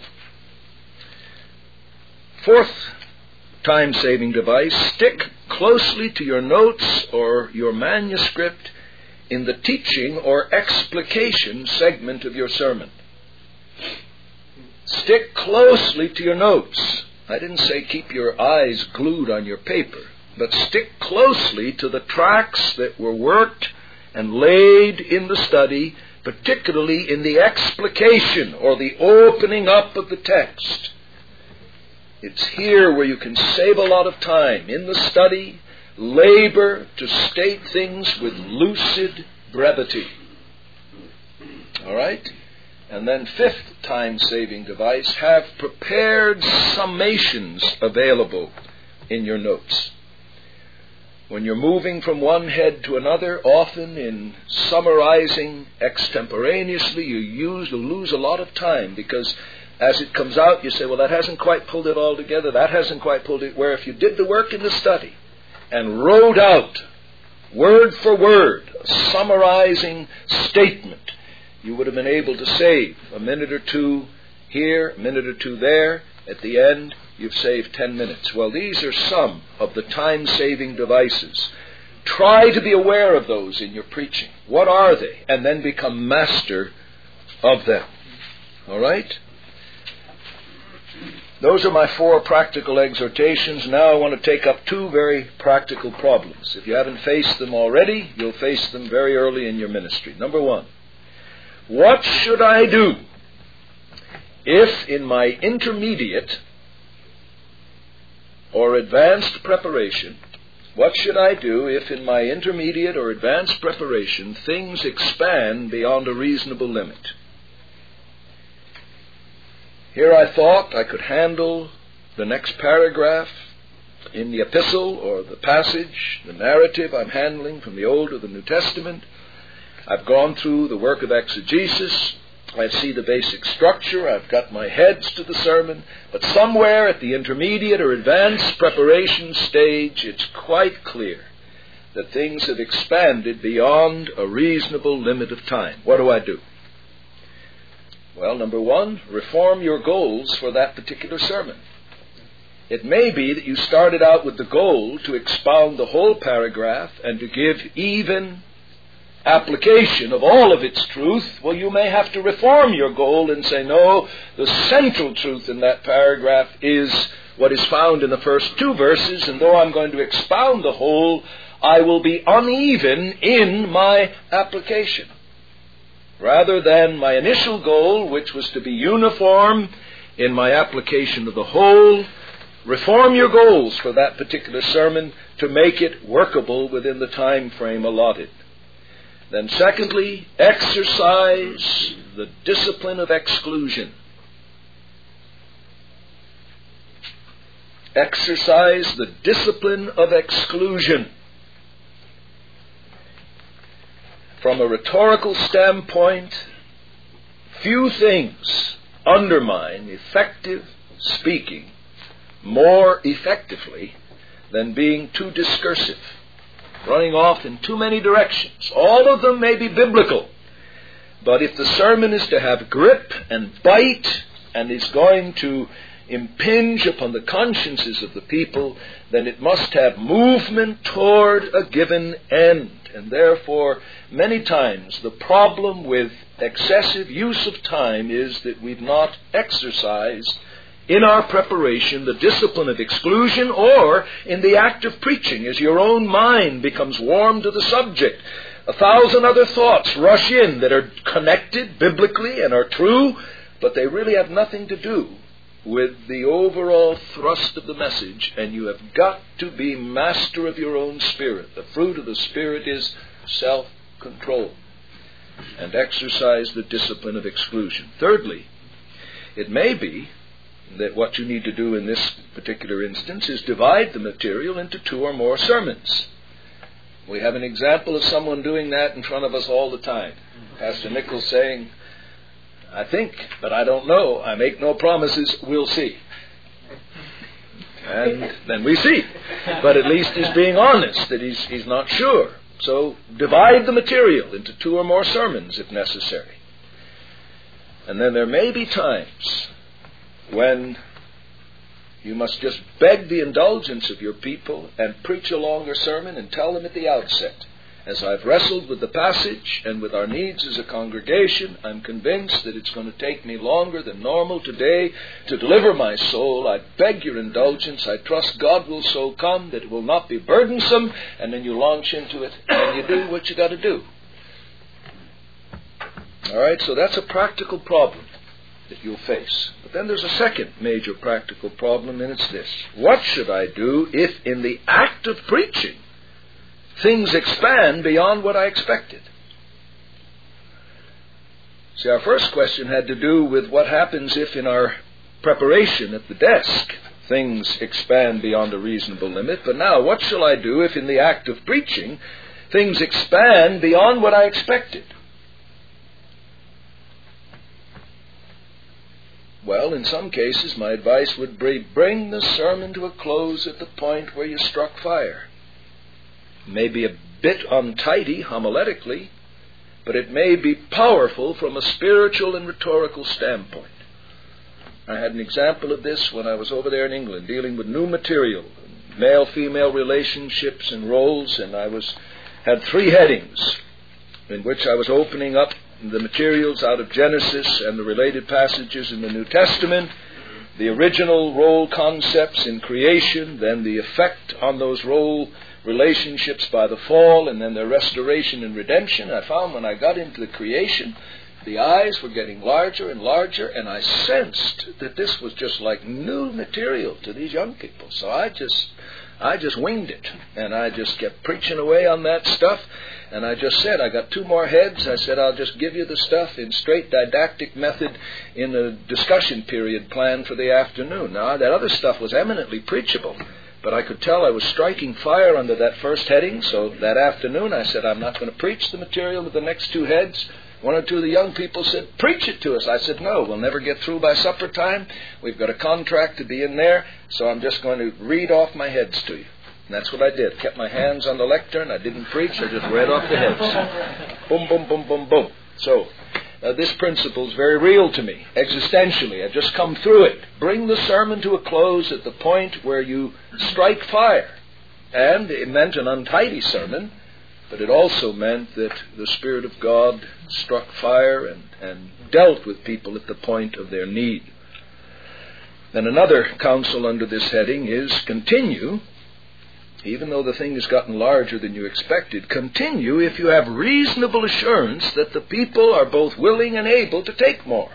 Fourth time-saving device, stick closely to your notes or your manuscript in the teaching or explication segment of your sermon. Stick closely to your notes. I didn't say keep your eyes glued on your paper, but stick closely to the tracks that were worked and laid in the study, particularly in the explication or the opening up of the text. It's here where you can save a lot of time in the study, labor to state things with lucid brevity. All right? And then fifth time-saving device, have prepared summations available in your notes. when you're moving from one head to another, often in summarizing extemporaneously, you lose a lot of time, because as it comes out, you say, well, that hasn't quite pulled it all together, that hasn't quite pulled it, where if you did the work in the study and wrote out, word for word, a summarizing statement, you would have been able to save a minute or two here, a minute or two there. At the end, you've saved 10 minutes. Well, these are some of the time-saving devices. Try to be aware of those in your preaching. What are they? And then become master of them. All right? Those are my 4 practical exhortations. Now I want to take up 2 very practical problems. If you haven't faced them already, you'll face them very early in your ministry. Number 1, what should I do if in my intermediate or advanced preparation, what should I do if in my intermediate or advanced preparation things expand beyond a reasonable limit? Here I thought I could handle the next paragraph in the epistle or the passage, the narrative I'm handling from the Old or the New Testament. I've gone through the work of exegesis. I see the basic structure. I've got my heads to the sermon. But somewhere at the intermediate or advanced preparation stage, it's quite clear that things have expanded beyond a reasonable limit of time. What do I do? Well, number 1, reform your goals for that particular sermon. It may be that you started out with the goal to expound the whole paragraph and to give even application of all of its truth. Well, you may have to reform your goal and say, no, the central truth in that paragraph is what is found in the first 2 verses, and though I'm going to expound the whole, I will be uneven in my application. Rather than my initial goal, which was to be uniform in my application of the whole, reform your goals for that particular sermon to make it workable within the time frame allotted. Then secondly, exercise the discipline of exclusion. Exercise the discipline of exclusion. From a rhetorical standpoint, few things undermine effective speaking more effectively than being too discursive, running off in too many directions. All of them may be biblical, but if the sermon is to have grip and bite and is going to impinge upon the consciences of the people, then it must have movement toward a given end. And therefore, many times the problem with excessive use of time is that we've not exercised in our preparation the discipline of exclusion, or in the act of preaching, as your own mind becomes warm to the subject. 1,000 other thoughts rush in that are connected biblically and are true, but they really have nothing to do with the overall thrust of the message, and you have got to be master of your own spirit. The fruit of the Spirit is self-control, and exercise the discipline of exclusion. Thirdly, it may be that what you need to do in this particular instance is divide the material into 2 or more sermons. We have an example of someone doing that in front of us all the time. Pastor Nichols saying, I think, but I don't know. I make no promises. We'll see. And then we see. But at least he's being honest that he's not sure. So divide the material into 2 or more sermons if necessary. And then there may be times when you must just beg the indulgence of your people and preach a longer sermon and tell them at the outset, as I've wrestled with the passage and with our needs as a congregation, I'm convinced that it's going to take me longer than normal today to deliver my soul. I beg your indulgence. I trust God will so come that it will not be burdensome. And then you launch into it and you do what you got to do. All right, so that's a practical problem that you'll face. But then there's a second major practical problem, and it's this. What should I do if in the act of preaching things expand beyond what I expected? See, our first question had to do with what happens if in our preparation at the desk things expand beyond a reasonable limit. But now, what shall I do if in the act of preaching things expand beyond what I expected? Well, in some cases, my advice would be bring the sermon to a close at the point where you struck fire. It may be a bit untidy homiletically, but it may be powerful from a spiritual and rhetorical standpoint. I had an example of this when I was over there in England dealing with new material, male-female relationships and roles, and I had 3 headings in which I was opening up the materials out of Genesis and the related passages in the New Testament, the original role concepts in creation, then the effect on those role relationships by the fall, and then their restoration and redemption. I found when I got into the creation, the eyes were getting larger and larger, and I sensed that this was just like new material to these young people. So I just winged it, and I just kept preaching away on that stuff. And I just said, I got 2 more heads. I said, I'll just give you the stuff in straight didactic method in a discussion period planned for the afternoon. Now, that other stuff was eminently preachable, but I could tell I was striking fire under that first heading. So that afternoon I said, I'm not going to preach the material of the next 2 heads. 1 or 2 of the young people said, preach it to us. I said, no, we'll never get through by supper time. We've got a contract to be in there, so I'm just going to read off my heads to you. And that's what I did. Kept my hands on the lectern. I didn't preach. I just read off the heads. Boom, boom, boom, boom, boom. So this principle is very real to me, existentially. I've just come through it. Bring the sermon to a close at the point where you strike fire. And it meant an untidy sermon, but it also meant that the Spirit of God struck fire and dealt with people at the point of their need. Then another counsel under this heading is continue. Even though the thing has gotten larger than you expected, continue if you have reasonable assurance that the people are both willing and able to take more.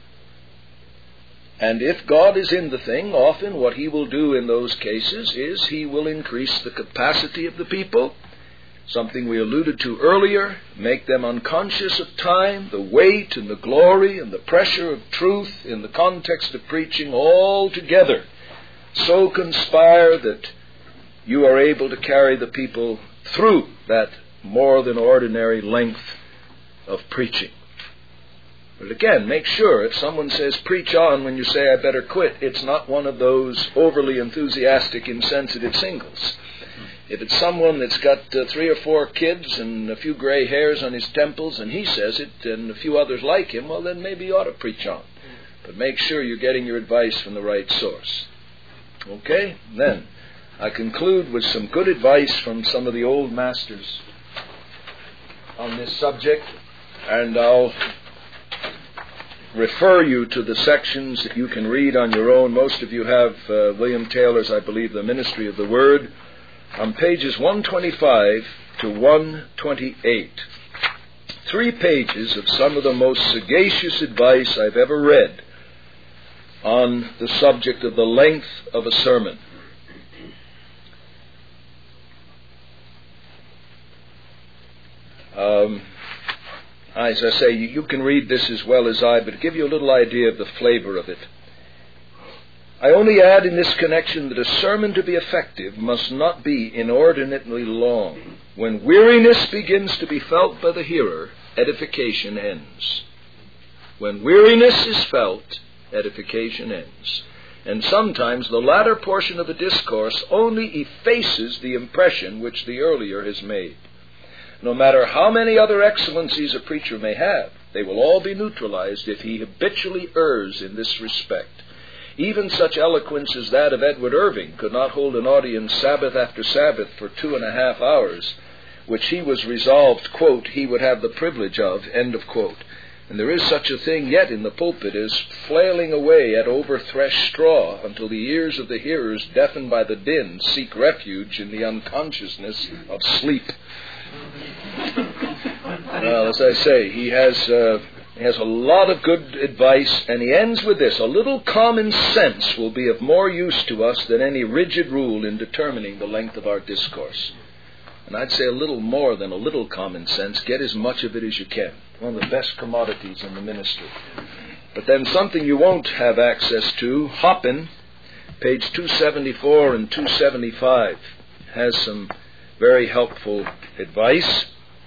And if God is in the thing, often what He will do in those cases is He will increase the capacity of the people, something we alluded to earlier, make them unconscious of time, the weight and the glory and the pressure of truth in the context of preaching all together, so conspire that you are able to carry the people through that more than ordinary length of preaching. But again, make sure if someone says preach on when you say I better quit, it's not one of those overly enthusiastic, insensitive singles. If it's someone that's got 3 or 4 kids and a few gray hairs on his temples and he says it and a few others like him, well then maybe you ought to preach on. But make sure you're getting your advice from the right source. Okay? Then I conclude with some good advice from some of the old masters on this subject, and I'll refer you to the sections that you can read on your own. Most of you have William Taylor's, I believe, The Ministry of the Word, on pages 125 to 128. 3 pages of some of the most sagacious advice I've ever read on the subject of the length of a sermon. As I say, you can read this as well as I, but to give you a little idea of the flavor of it. I only add in this connection that a sermon to be effective must not be inordinately long. When weariness begins to be felt by the hearer, edification ends. When weariness is felt, edification ends. And sometimes the latter portion of the discourse only effaces the impression which the earlier has made. No matter how many other excellencies a preacher may have, they will all be neutralized if he habitually errs in this respect. Even such eloquence as that of Edward Irving could not hold an audience Sabbath after Sabbath for 2.5 hours, which he was resolved, quote, he would have the privilege of, end of quote. And there is such a thing yet in the pulpit as flailing away at over-threshed straw until the ears of the hearers, deafened by the din, seek refuge in the unconsciousness of sleep. Well, as I say, he has a lot of good advice, and he ends with this: a little common sense will be of more use to us than any rigid rule in determining the length of our discourse. And I'd say a little more than a little common sense. Get as much of it as you can. One of the best commodities in the ministry. But then something you won't have access to, hopping, page 274 and 275, has some very helpful advice.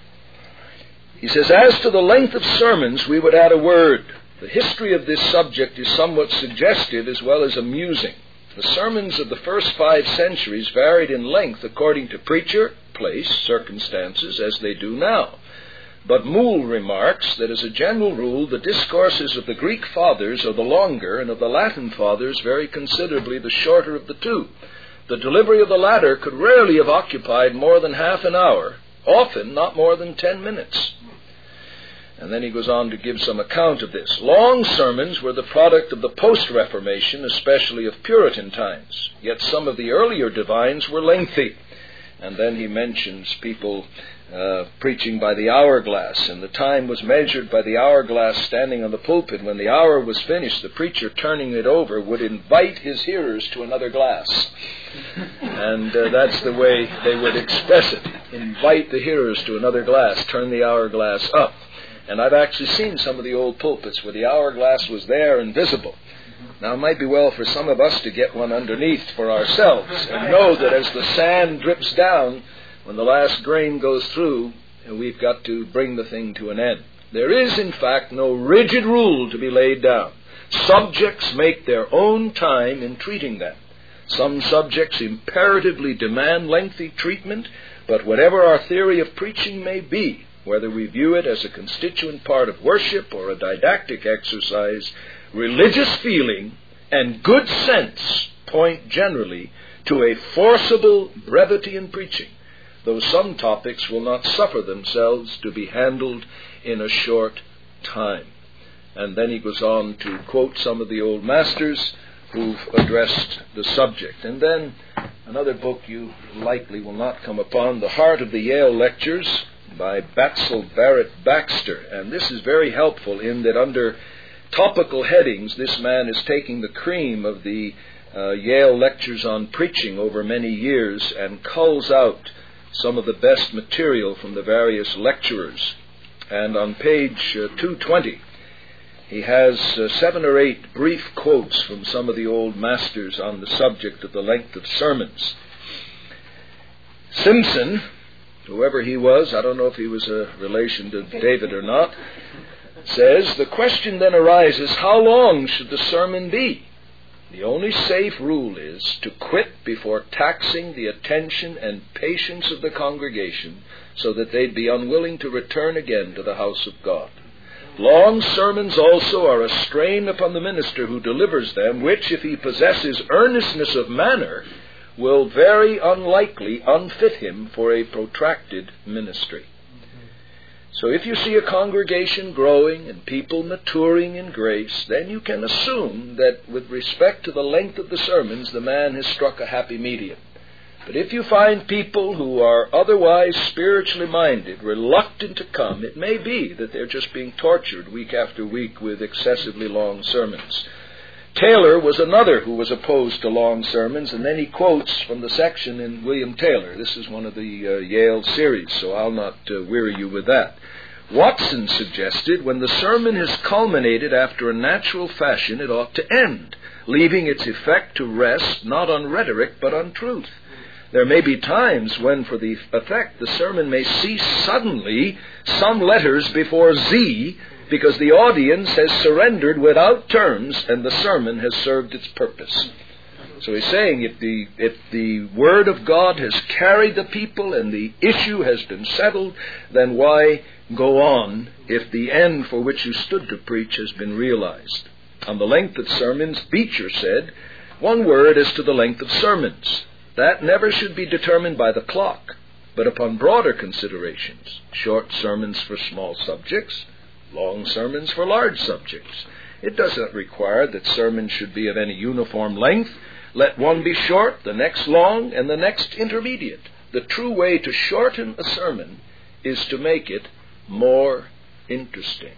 He says, as to the length of sermons, we would add a word. The history of this subject is somewhat suggestive as well as amusing. The sermons of the first 5 centuries varied in length according to preacher, place, circumstances, as they do now. But Moule remarks that as a general rule, the discourses of the Greek fathers are the longer, and of the Latin fathers very considerably the shorter of the two. The delivery of the latter could rarely have occupied more than half an hour, often not more than 10 minutes. And then he goes on to give some account of this. Long sermons were the product of the post-Reformation, especially of Puritan times. Yet some of the earlier divines were lengthy. And then he mentions people preaching by the hourglass, and the time was measured by the hourglass standing on the pulpit. When the hour was finished, the preacher, turning it over, would invite his hearers to another glass. And that's the way they would express it. Invite the hearers to another glass, turn the hourglass up. And I've actually seen some of the old pulpits where the hourglass was there and visible. Now, it might be well for some of us to get one underneath for ourselves and know that as the sand drips down, when the last grain goes through, we've got to bring the thing to an end. There is, in fact, no rigid rule to be laid down. Subjects make their own time in treating them. Some subjects imperatively demand lengthy treatment, but whatever our theory of preaching may be, whether we view it as a constituent part of worship or a didactic exercise, religious feeling and good sense point generally to a forcible brevity in preaching, though some topics will not suffer themselves to be handled in a short time. And then he goes on to quote some of the old masters who've addressed the subject. And then another book you likely will not come upon, The Heart of the Yale Lectures, by Batsell Barrett Baxter. And this is very helpful in that under topical headings, this man is taking the cream of the Yale lectures on preaching over many years and culls out some of the best material from the various lecturers. And on page 220, he has 7 or 8 brief quotes from some of the old masters on the subject of the length of sermons. Simpson, whoever he was, I don't know if he was a relation to David or not, says, the question then arises, how long should the sermon be? The only safe rule is to quit before taxing the attention and patience of the congregation so that they'd be unwilling to return again to the house of God. Long sermons also are a strain upon the minister who delivers them, which, if he possesses earnestness of manner, will very unlikely unfit him for a protracted ministry. So if you see a congregation growing and people maturing in grace, then you can assume that with respect to the length of the sermons, the man has struck a happy medium. But if you find people who are otherwise spiritually minded, reluctant to come, it may be that they're just being tortured week after week with excessively long sermons. Taylor was another who was opposed to long sermons, and then he quotes from the section in William Taylor. This is one of the Yale series, so I'll not weary you with that. Watson suggested when the sermon has culminated after a natural fashion, it ought to end, leaving its effect to rest not on rhetoric but on truth. There may be times when, for the effect, the sermon may cease suddenly some letters before Z, because the audience has surrendered without terms and the sermon has served its purpose. So he's saying if the Word of God has carried the people and the issue has been settled, then why go on if the end for which you stood to preach has been realized? On the length of sermons, Beecher said, one word as to the length of sermons. That never should be determined by the clock, but upon broader considerations. Short sermons for small subjects, long sermons for large subjects. It does not require that sermons should be of any uniform length. Let one be short, the next long, and the next intermediate. The true way to shorten a sermon is to make it more interesting.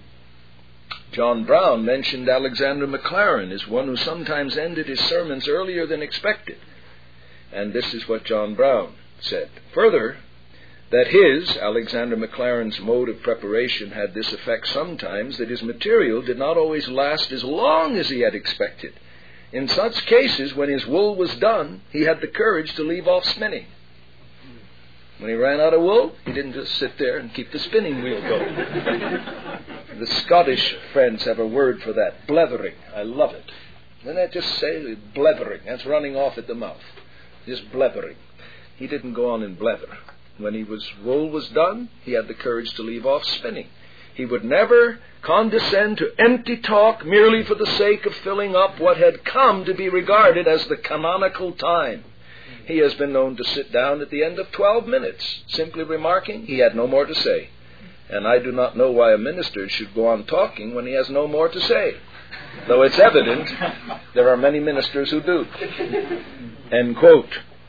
John Brown mentioned Alexander Maclaren as one who sometimes ended his sermons earlier than expected. And this is what John Brown said. Further, that his, Alexander Maclaren's, mode of preparation had this effect sometimes, that his material did not always last as long as he had expected. In such cases, when his wool was done, he had the courage to leave off spinning. When he ran out of wool, he didn't just sit there and keep the spinning wheel going. The Scottish friends have a word for that, blethering. I love it. Doesn't that just say blethering? That's running off at the mouth. Just blethering. He didn't go on and blether. When his wool was done, he had the courage to leave off spinning. He would never condescend to empty talk merely for the sake of filling up what had come to be regarded as the canonical time. He has been known to sit down at the end of 12 minutes, simply remarking he had no more to say. And I do not know why a minister should go on talking when he has no more to say. Though it's evident there are many ministers who do. End quote.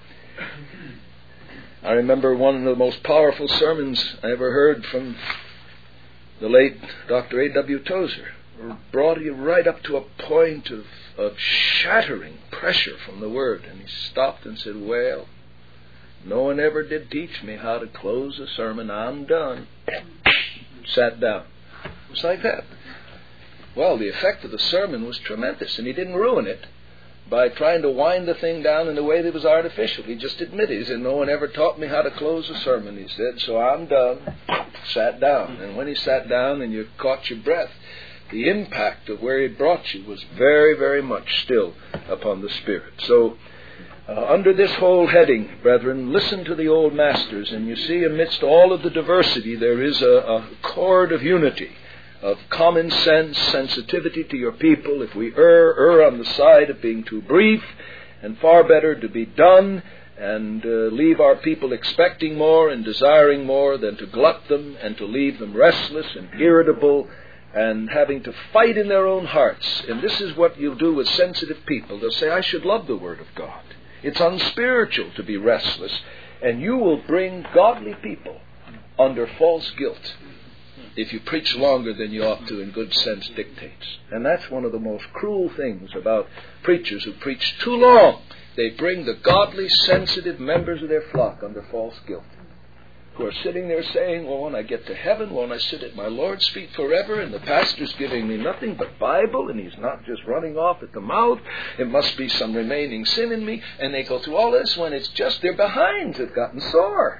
I remember one of the most powerful sermons I ever heard from the late Dr. A.W. Tozer. Brought you right up to a point of shattering pressure from the Word. And he stopped and said, well, no one ever did teach me how to close a sermon. I'm done. Sat down. It was like that. Well, the effect of the sermon was tremendous, and he didn't ruin it by trying to wind the thing down in a way that was artificial. He just admitted, he said, no one ever taught me how to close a sermon, he said, so I'm done. Sat down. And when he sat down and you caught your breath, the impact of where he brought you was very, very much still upon the Spirit. So, under this whole heading, brethren, listen to the old masters, and you see amidst all of the diversity there is a chord of unity, of common sense, sensitivity to your people. If we err on the side of being too brief, and far better to be done and leave our people expecting more and desiring more than to glut them and to leave them restless and irritable and having to fight in their own hearts. And this is what you'll do with sensitive people. They'll say, I should love the Word of God. It's unspiritual to be restless, and you will bring godly people under false guilt if you preach longer than you ought to and good sense dictates. And that's one of the most cruel things about preachers who preach too long. They bring the godly, sensitive members of their flock under false guilt, who are sitting there saying, well, when I get to heaven, won't I sit at my Lord's feet forever, and the pastor's giving me nothing but Bible, and he's not just running off at the mouth, it must be some remaining sin in me, and they go through all this when it's just their behinds have gotten sore.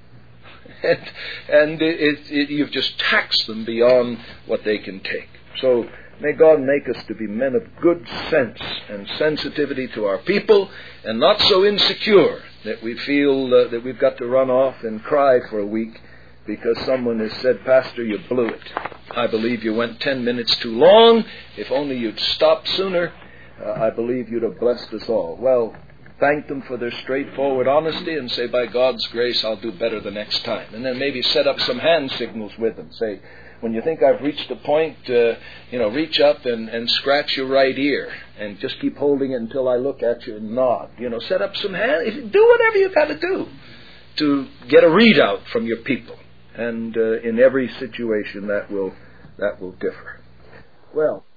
And you've just taxed them beyond what they can take. So may God make us to be men of good sense and sensitivity to our people, and not so insecure that we feel that we've got to run off and cry for a week because someone has said, Pastor, you blew it. I believe you went 10 minutes too long. If only you'd stopped sooner, I believe you'd have blessed us all. Well, thank them for their straightforward honesty and say, by God's grace, I'll do better the next time. And then maybe set up some hand signals with them. Say, when you think I've reached a point, reach up and scratch your right ear and just keep holding it until I look at you and nod. Set up some hand. Do whatever you've got to do to get a readout from your people. And in every situation that will differ. Well,